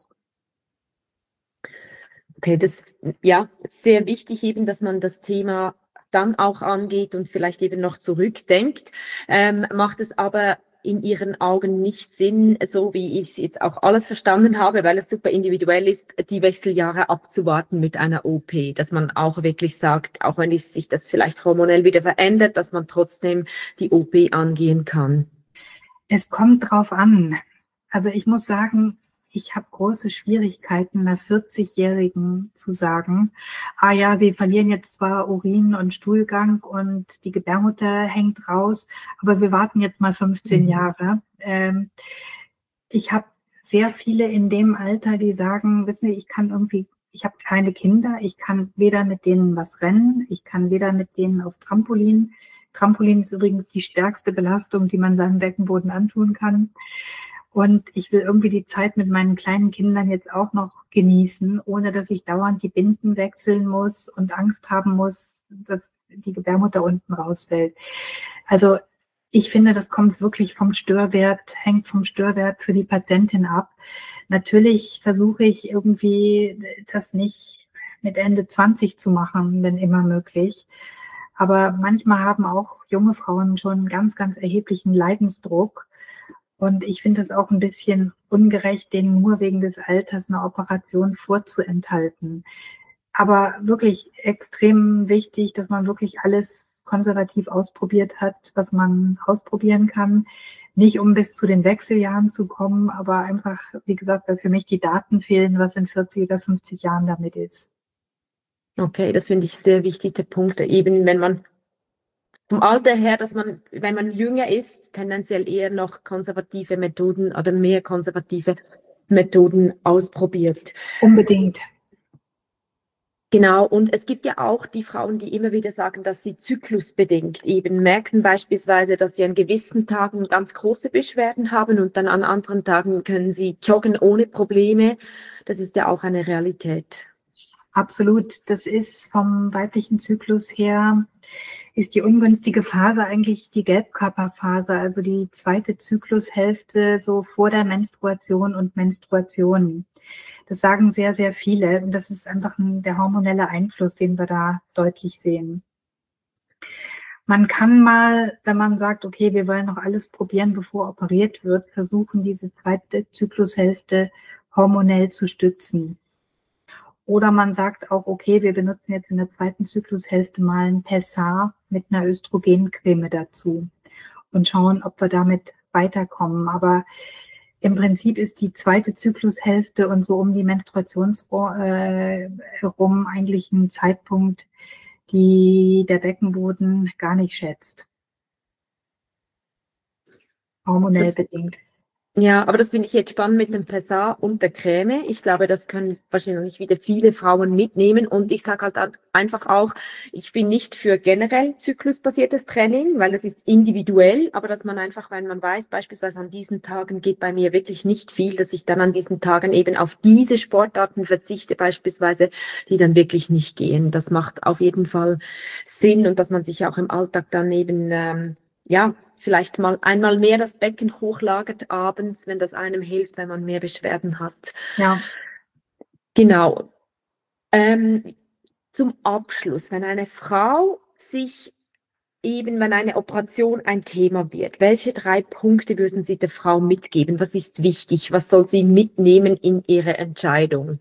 Okay, das, ja, sehr wichtig eben, dass man das Thema dann auch angeht und vielleicht eben noch zurückdenkt. Macht es aber in Ihren Augen nicht Sinn, so wie ich jetzt auch alles verstanden habe, weil es super individuell ist, die Wechseljahre abzuwarten mit einer OP, dass man auch wirklich sagt, auch wenn sich das vielleicht hormonell wieder verändert, dass man trotzdem die OP angehen kann? Es kommt drauf an. Also ich muss sagen, ich habe große Schwierigkeiten, einer 40-Jährigen zu sagen, ah ja, sie verlieren jetzt zwar Urin und Stuhlgang und die Gebärmutter hängt raus, aber wir warten jetzt mal 15 Jahre. Ich habe sehr viele in dem Alter, die sagen, wissen Sie, ich habe keine Kinder, ich kann weder mit denen was rennen, ich kann weder mit denen aufs Trampolin. Trampolin ist übrigens die stärkste Belastung, die man seinem Beckenboden antun kann. Und ich will irgendwie die Zeit mit meinen kleinen Kindern jetzt auch noch genießen, ohne dass ich dauernd die Binden wechseln muss und Angst haben muss, dass die Gebärmutter unten rausfällt. Also ich finde, das kommt wirklich hängt vom Störwert für die Patientin ab. Natürlich versuche ich irgendwie das nicht mit Ende 20 zu machen, wenn immer möglich. Aber manchmal haben auch junge Frauen schon einen ganz, ganz erheblichen Leidensdruck. Und ich finde es auch ein bisschen ungerecht, denen nur wegen des Alters eine Operation vorzuenthalten. Aber wirklich extrem wichtig, dass man wirklich alles konservativ ausprobiert hat, was man ausprobieren kann. Nicht um bis zu den Wechseljahren zu kommen, aber einfach, wie gesagt, weil für mich die Daten fehlen, was in 40 oder 50 Jahren damit ist. Okay, das finde ich sehr wichtig, der Punkt, eben wenn man vom Alter her, dass man, wenn man jünger ist, tendenziell eher noch konservative Methoden oder mehr konservative Methoden ausprobiert. Unbedingt. Genau, und es gibt ja auch die Frauen, die immer wieder sagen, dass sie zyklusbedingt eben merken beispielsweise, dass sie an gewissen Tagen ganz große Beschwerden haben und dann an anderen Tagen können sie joggen ohne Probleme. Das ist ja auch eine Realität. Absolut. Das ist vom weiblichen Zyklus her, ist die ungünstige Phase eigentlich die Gelbkörperphase, also die zweite Zyklushälfte so vor der Menstruation und Menstruation. Das sagen sehr, sehr viele. Und das ist einfach der hormonelle Einfluss, den wir da deutlich sehen. Man kann mal, wenn man sagt, okay, wir wollen noch alles probieren, bevor operiert wird, versuchen, diese zweite Zyklushälfte hormonell zu stützen. Oder man sagt auch, okay, wir benutzen jetzt in der zweiten Zyklushälfte mal ein Pessar mit einer Östrogencreme dazu und schauen, ob wir damit weiterkommen. Aber im Prinzip ist die zweite Zyklushälfte und so um die Menstruation herum eigentlich ein Zeitpunkt, die der Beckenboden gar nicht schätzt. Hormonell bedingt. Ja, aber das finde ich jetzt spannend mit dem Pessar und der Creme. Ich glaube, das können wahrscheinlich wieder viele Frauen mitnehmen. Und ich sage halt einfach auch, ich bin nicht für generell zyklusbasiertes Training, weil das ist individuell, aber dass man einfach, wenn man weiß, beispielsweise an diesen Tagen geht bei mir wirklich nicht viel, dass ich dann an diesen Tagen eben auf diese Sportarten verzichte, beispielsweise, die dann wirklich nicht gehen. Das macht auf jeden Fall Sinn und dass man sich auch im Alltag dann eben, ja, vielleicht mal einmal mehr das Becken hochlagert abends, wenn das einem hilft, wenn man mehr Beschwerden hat. Ja. Genau. Zum Abschluss, wenn eine Frau sich eben, wenn eine Operation ein Thema wird, welche 3 Punkte würden Sie der Frau mitgeben? Was ist wichtig? Was soll sie mitnehmen in ihre Entscheidung?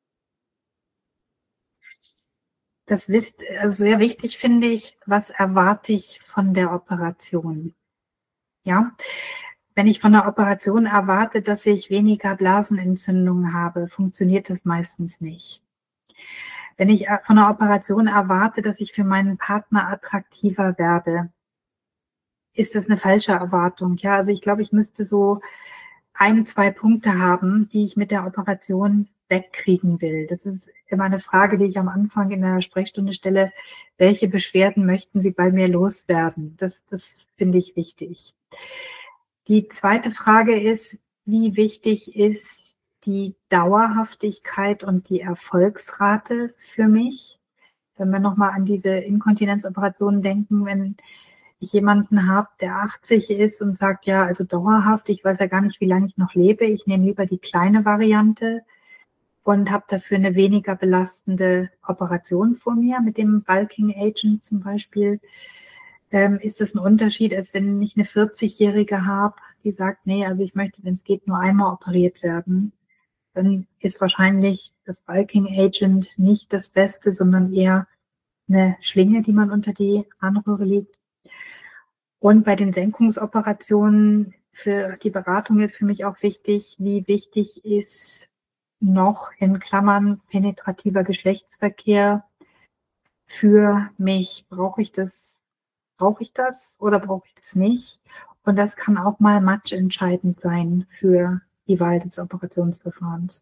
Das ist also sehr wichtig, finde ich, was erwarte ich von der Operation? Ja, wenn ich von der Operation erwarte, dass ich weniger Blasenentzündungen habe, funktioniert das meistens nicht. Wenn ich von der Operation erwarte, dass ich für meinen Partner attraktiver werde, ist das eine falsche Erwartung. Ja, also ich glaube, ich müsste so 1, 2 Punkte haben, die ich mit der Operation wegkriegen will. Das ist immer eine Frage, die ich am Anfang in der Sprechstunde stelle. Welche Beschwerden möchten Sie bei mir loswerden? Das finde ich wichtig. Die zweite Frage ist, wie wichtig ist die Dauerhaftigkeit und die Erfolgsrate für mich? Wenn wir nochmal an diese Inkontinenzoperationen denken, wenn ich jemanden habe, der 80 ist und sagt, ja, also dauerhaft, ich weiß ja gar nicht, wie lange ich noch lebe, ich nehme lieber die kleine Variante und habe dafür eine weniger belastende Operation vor mir mit dem Bulking Agent zum Beispiel, ist das ein Unterschied, als wenn ich eine 40-Jährige habe, die sagt, nee, also ich möchte, wenn es geht, nur einmal operiert werden. Dann ist wahrscheinlich das Bulking Agent nicht das Beste, sondern eher eine Schlinge, die man unter die Harnröhre legt. Und bei den Senkungsoperationen für die Beratung ist für mich auch wichtig, wie wichtig ist noch in Klammern penetrativer Geschlechtsverkehr für mich. Brauche ich das oder brauche ich das nicht? Und das kann auch mal matchentscheidend sein für die Wahl des Operationsverfahrens.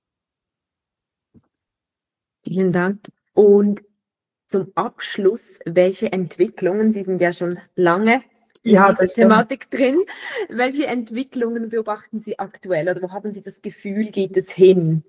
Vielen Dank. Und zum Abschluss, welche Entwicklungen, Sie sind ja schon lange in dieser Thematik drin, welche Entwicklungen beobachten Sie aktuell oder wo haben Sie das Gefühl, geht es hin?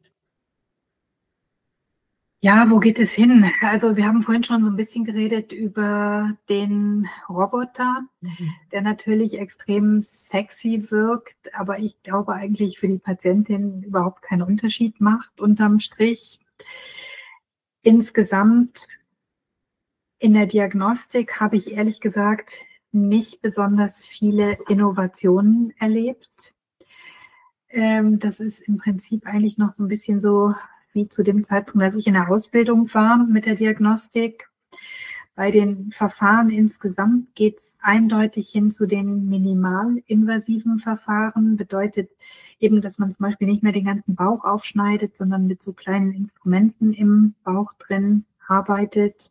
Ja, wo geht es hin? Also wir haben vorhin schon so ein bisschen geredet über den Roboter, der natürlich extrem sexy wirkt, aber ich glaube eigentlich für die Patientin überhaupt keinen Unterschied macht unterm Strich. Insgesamt in der Diagnostik habe ich ehrlich gesagt nicht besonders viele Innovationen erlebt. Das ist im Prinzip eigentlich noch so ein bisschen so wie zu dem Zeitpunkt, als ich in der Ausbildung war mit der Diagnostik. Bei den Verfahren insgesamt geht es eindeutig hin zu den minimalinvasiven Verfahren. Bedeutet eben, dass man zum Beispiel nicht mehr den ganzen Bauch aufschneidet, sondern mit so kleinen Instrumenten im Bauch drin arbeitet.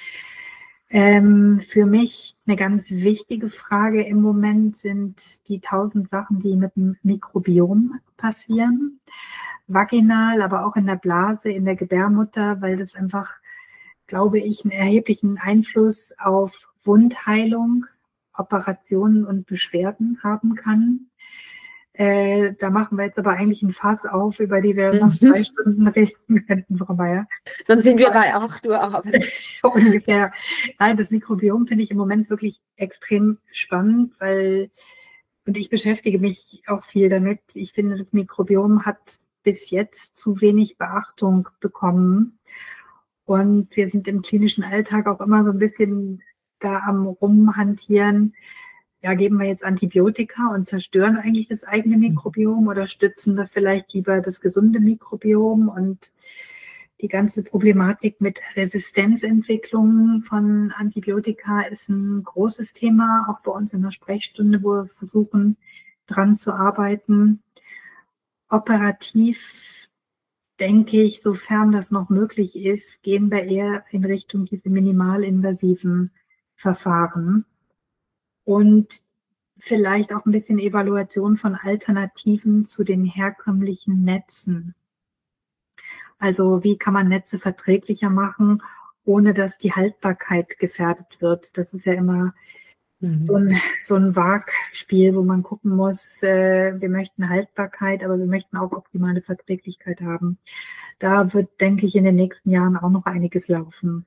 Für mich eine ganz wichtige Frage im Moment sind die 1000 Sachen, die mit dem Mikrobiom passieren. Vaginal, aber auch in der Blase, in der Gebärmutter, weil das einfach, glaube ich, einen erheblichen Einfluss auf Wundheilung, Operationen und Beschwerden haben kann. Da machen wir jetzt aber eigentlich ein Fass auf, über die wir noch 2 Stunden reden könnten, Frau Meier. Dann sind wir bei 8 Uhr abends. Ungefähr. Nein, das Mikrobiom finde ich im Moment wirklich extrem spannend, und ich beschäftige mich auch viel damit. Ich finde, das Mikrobiom hat bis jetzt zu wenig Beachtung bekommen. Und wir sind im klinischen Alltag auch immer so ein bisschen da am Rumhantieren. Ja, geben wir jetzt Antibiotika und zerstören eigentlich das eigene Mikrobiom oder stützen wir vielleicht lieber das gesunde Mikrobiom? Und die ganze Problematik mit Resistenzentwicklung von Antibiotika ist ein großes Thema, auch bei uns in der Sprechstunde, wo wir versuchen, dran zu arbeiten. Operativ denke ich, sofern das noch möglich ist, gehen wir eher in Richtung diese minimalinvasiven Verfahren und vielleicht auch ein bisschen Evaluation von Alternativen zu den herkömmlichen Netzen. Also wie kann man Netze verträglicher machen, ohne dass die Haltbarkeit gefährdet wird? Das ist ja immer so ein Waagspiel, wo man gucken muss, wir möchten Haltbarkeit, aber wir möchten auch optimale Verträglichkeit haben. Da wird, denke ich, in den nächsten Jahren auch noch einiges laufen.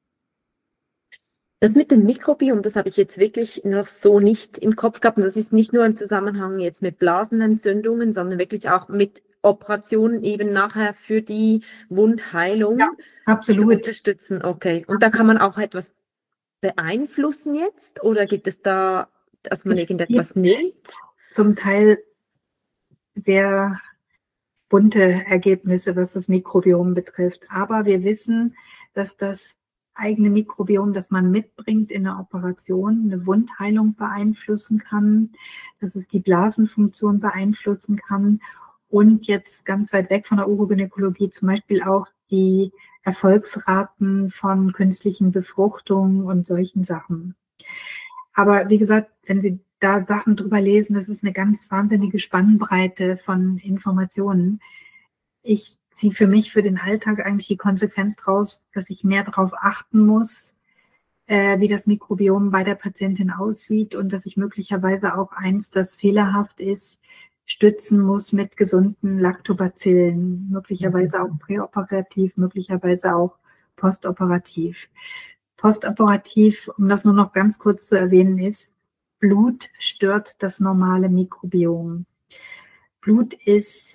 Das mit dem Mikrobiom, das habe ich jetzt wirklich noch so nicht im Kopf gehabt. Und das ist nicht nur im Zusammenhang jetzt mit Blasenentzündungen, sondern wirklich auch mit Operationen eben nachher für die Wundheilung zu unterstützen. Okay. Und da kann man auch etwas beeinflussen jetzt? Oder gibt es da, dass man irgendetwas nimmt? Zum Teil sehr bunte Ergebnisse, was das Mikrobiom betrifft. Aber wir wissen, dass das eigene Mikrobiom, das man mitbringt in der Operation, eine Wundheilung beeinflussen kann, dass es die Blasenfunktion beeinflussen kann und jetzt ganz weit weg von der Urogynäkologie zum Beispiel auch die Erfolgsraten von künstlichen Befruchtungen und solchen Sachen. Aber wie gesagt, wenn Sie da Sachen drüber lesen, das ist eine ganz wahnsinnige Spannbreite von Informationen. Ich ziehe für mich für den Alltag eigentlich die Konsequenz draus, dass ich mehr darauf achten muss, wie das Mikrobiom bei der Patientin aussieht und dass ich möglicherweise auch eins, das fehlerhaft ist, stützen muss mit gesunden Lactobacillen, möglicherweise auch präoperativ, möglicherweise auch postoperativ. Postoperativ, um das nur noch ganz kurz zu erwähnen, ist, Blut stört das normale Mikrobiom. Blut ist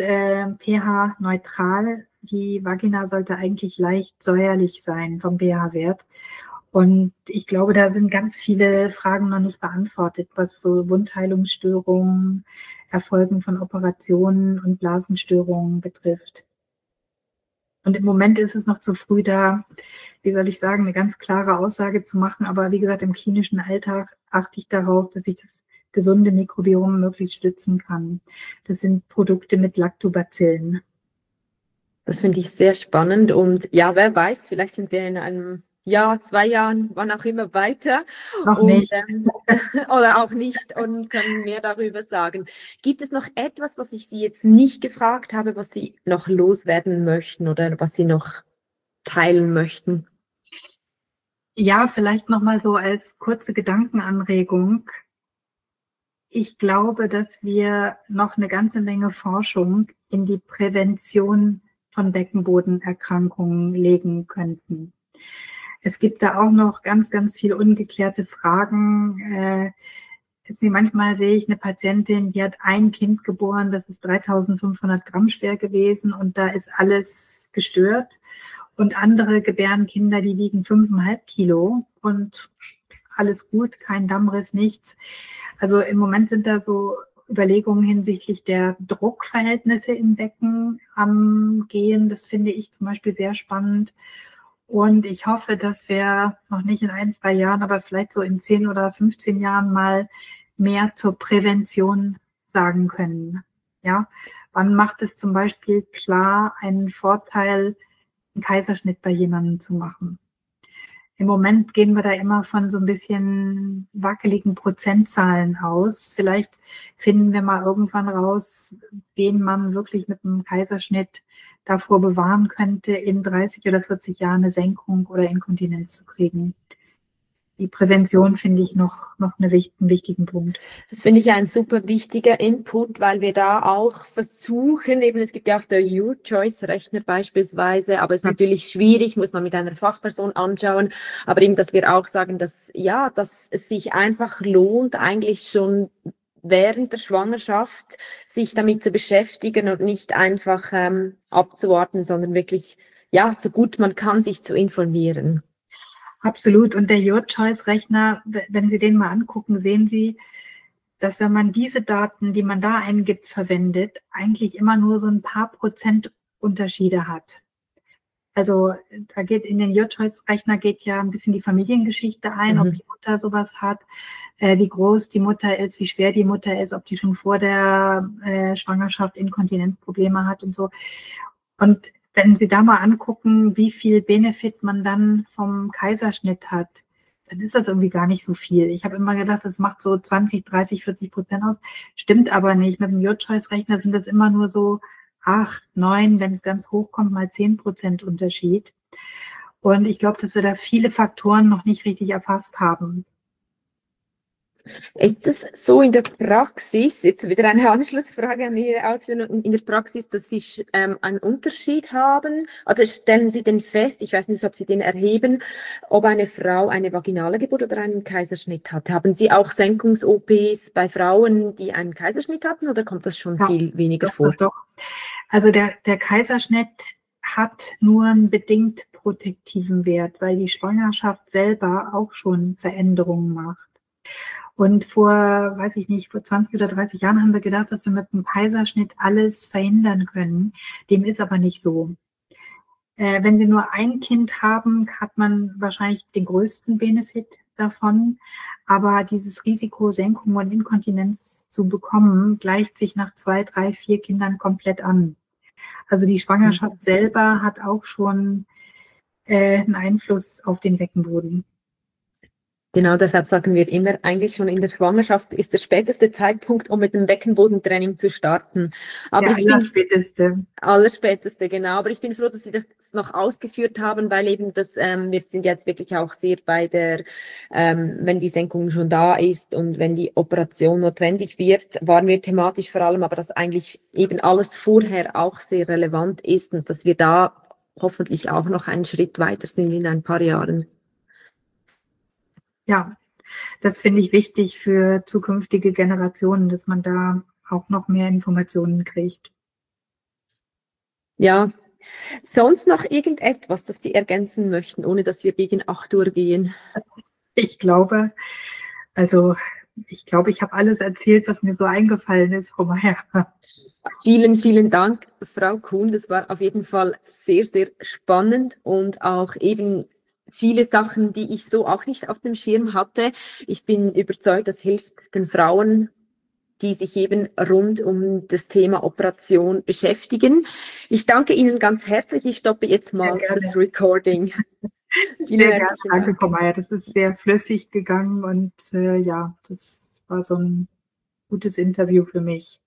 pH-neutral. Die Vagina sollte eigentlich leicht säuerlich sein vom pH-Wert. Und ich glaube, da sind ganz viele Fragen noch nicht beantwortet, was so Wundheilungsstörungen, Erfolgen von Operationen und Blasenstörungen betrifft. Und im Moment ist es noch zu früh da, wie soll ich sagen, eine ganz klare Aussage zu machen. Aber wie gesagt, im klinischen Alltag achte ich darauf, dass ich das gesunde Mikrobiom möglichst stützen kann. Das sind Produkte mit Lactobacillen. Das finde ich sehr spannend und ja, wer weiß, vielleicht sind wir in einem Jahr, 2 Jahren, wann auch immer weiter Noch und nicht. oder auch nicht und können mehr darüber sagen. Gibt es noch etwas, was ich Sie jetzt nicht gefragt habe, was Sie noch loswerden möchten oder was Sie noch teilen möchten? Ja, vielleicht noch mal so als kurze Gedankenanregung. Ich glaube, dass wir noch eine ganze Menge Forschung in die Prävention von Beckenbodenerkrankungen legen könnten. Es gibt da auch noch ganz, ganz viel ungeklärte Fragen. Manchmal sehe ich eine Patientin, die hat ein Kind geboren, das ist 3.500 Gramm schwer gewesen und da ist alles gestört. Und andere gebären Kinder, die wiegen 5,5 Kilo und alles gut, kein Dammriss, nichts. Also im Moment sind da so Überlegungen hinsichtlich der Druckverhältnisse im Becken am Gehen. Das finde ich zum Beispiel sehr spannend. Und ich hoffe, dass wir noch nicht in 1, 2 Jahren, aber vielleicht so in 10 oder 15 Jahren mal mehr zur Prävention sagen können. Ja, wann macht es zum Beispiel klar einen Vorteil, einen Kaiserschnitt bei jemandem zu machen? Im Moment gehen wir da immer von so ein bisschen wackeligen Prozentzahlen aus. Vielleicht finden wir mal irgendwann raus, wen man wirklich mit einem Kaiserschnitt davor bewahren könnte, in 30 oder 40 Jahren eine Senkung oder Inkontinenz zu kriegen. Die Prävention finde ich noch einen wichtigen Punkt. Das finde ich ein super wichtiger Input, weil wir da auch versuchen, eben es gibt ja auch der Your-Choice-Rechner beispielsweise, aber es ist natürlich schwierig, muss man mit einer Fachperson anschauen, aber eben, dass wir auch sagen, dass ja, dass es sich einfach lohnt, eigentlich schon während der Schwangerschaft sich damit zu beschäftigen und nicht einfach abzuwarten, sondern wirklich, ja, so gut man kann, sich zu informieren. Absolut. Und der Your-Choice-Rechner, wenn Sie den mal angucken, sehen Sie, dass wenn man diese Daten, die man da eingibt, verwendet, eigentlich immer nur so ein paar Prozent Unterschiede hat. Also da geht in den Your-Choice-Rechner geht ja ein bisschen die Familiengeschichte ein, ob die Mutter sowas hat, wie groß die Mutter ist, wie schwer die Mutter ist, ob die schon vor der Schwangerschaft Inkontinenzprobleme hat und so. Und wenn Sie da mal angucken, wie viel Benefit man dann vom Kaiserschnitt hat, dann ist das irgendwie gar nicht so viel. Ich habe immer gedacht, das macht so 20, 30, 40% aus. Stimmt aber nicht. Mit dem Your-Choice-Rechner sind das immer nur so 8, 9, wenn es ganz hoch kommt, mal 10% Unterschied. Und ich glaube, dass wir da viele Faktoren noch nicht richtig erfasst haben. Ist es so in der Praxis, jetzt wieder eine Anschlussfrage an Ihre Ausführungen, in der Praxis, dass Sie einen Unterschied haben? Also stellen Sie den fest, ich weiß nicht, ob Sie den erheben, ob eine Frau eine vaginale Geburt oder einen Kaiserschnitt hat. Haben Sie auch Senkungs-OPs bei Frauen, die einen Kaiserschnitt hatten, oder kommt das schon viel weniger vor? Doch. Also der Kaiserschnitt hat nur einen bedingt protektiven Wert, weil die Schwangerschaft selber auch schon Veränderungen macht. Und vor 20 oder 30 Jahren haben wir gedacht, dass wir mit einem Kaiserschnitt alles verhindern können. Dem ist aber nicht so. Wenn Sie nur ein Kind haben, hat man wahrscheinlich den größten Benefit davon. Aber dieses Risiko, Senkung und Inkontinenz zu bekommen, gleicht sich nach 2, 3, 4 Kindern komplett an. Also die Schwangerschaft selber hat auch schon einen Einfluss auf den Beckenboden. Genau, deshalb sagen wir immer, eigentlich schon in der Schwangerschaft ist der späteste Zeitpunkt, um mit dem Beckenbodentraining zu starten. Aber der allerspäteste, genau. Aber ich bin froh, dass Sie das noch ausgeführt haben, weil eben das, wir sind jetzt wirklich auch sehr bei der, wenn die Senkung schon da ist und wenn die Operation notwendig wird, waren wir thematisch vor allem, aber dass eigentlich eben alles vorher auch sehr relevant ist und dass wir da hoffentlich auch noch einen Schritt weiter sind in ein paar Jahren. Ja, das finde ich wichtig für zukünftige Generationen, dass man da auch noch mehr Informationen kriegt. Ja, Sonst noch irgendetwas, das Sie ergänzen möchten, ohne dass wir gegen 8 Uhr gehen? Ich glaube, also ich glaube, ich habe alles erzählt, was mir so eingefallen ist, Frau Meier. Vielen, vielen Dank, Frau Kuhn. Das war auf jeden Fall sehr, sehr spannend und auch eben viele Sachen, die ich so auch nicht auf dem Schirm hatte. Ich bin überzeugt, das hilft den Frauen, die sich eben rund um das Thema Operation beschäftigen. Ich danke Ihnen ganz herzlich. Ich stoppe jetzt mal das Recording. Vielen herzlichen Dank. Danke, Frau Meier. Das ist sehr flüssig gegangen und ja, das war so ein gutes Interview für mich.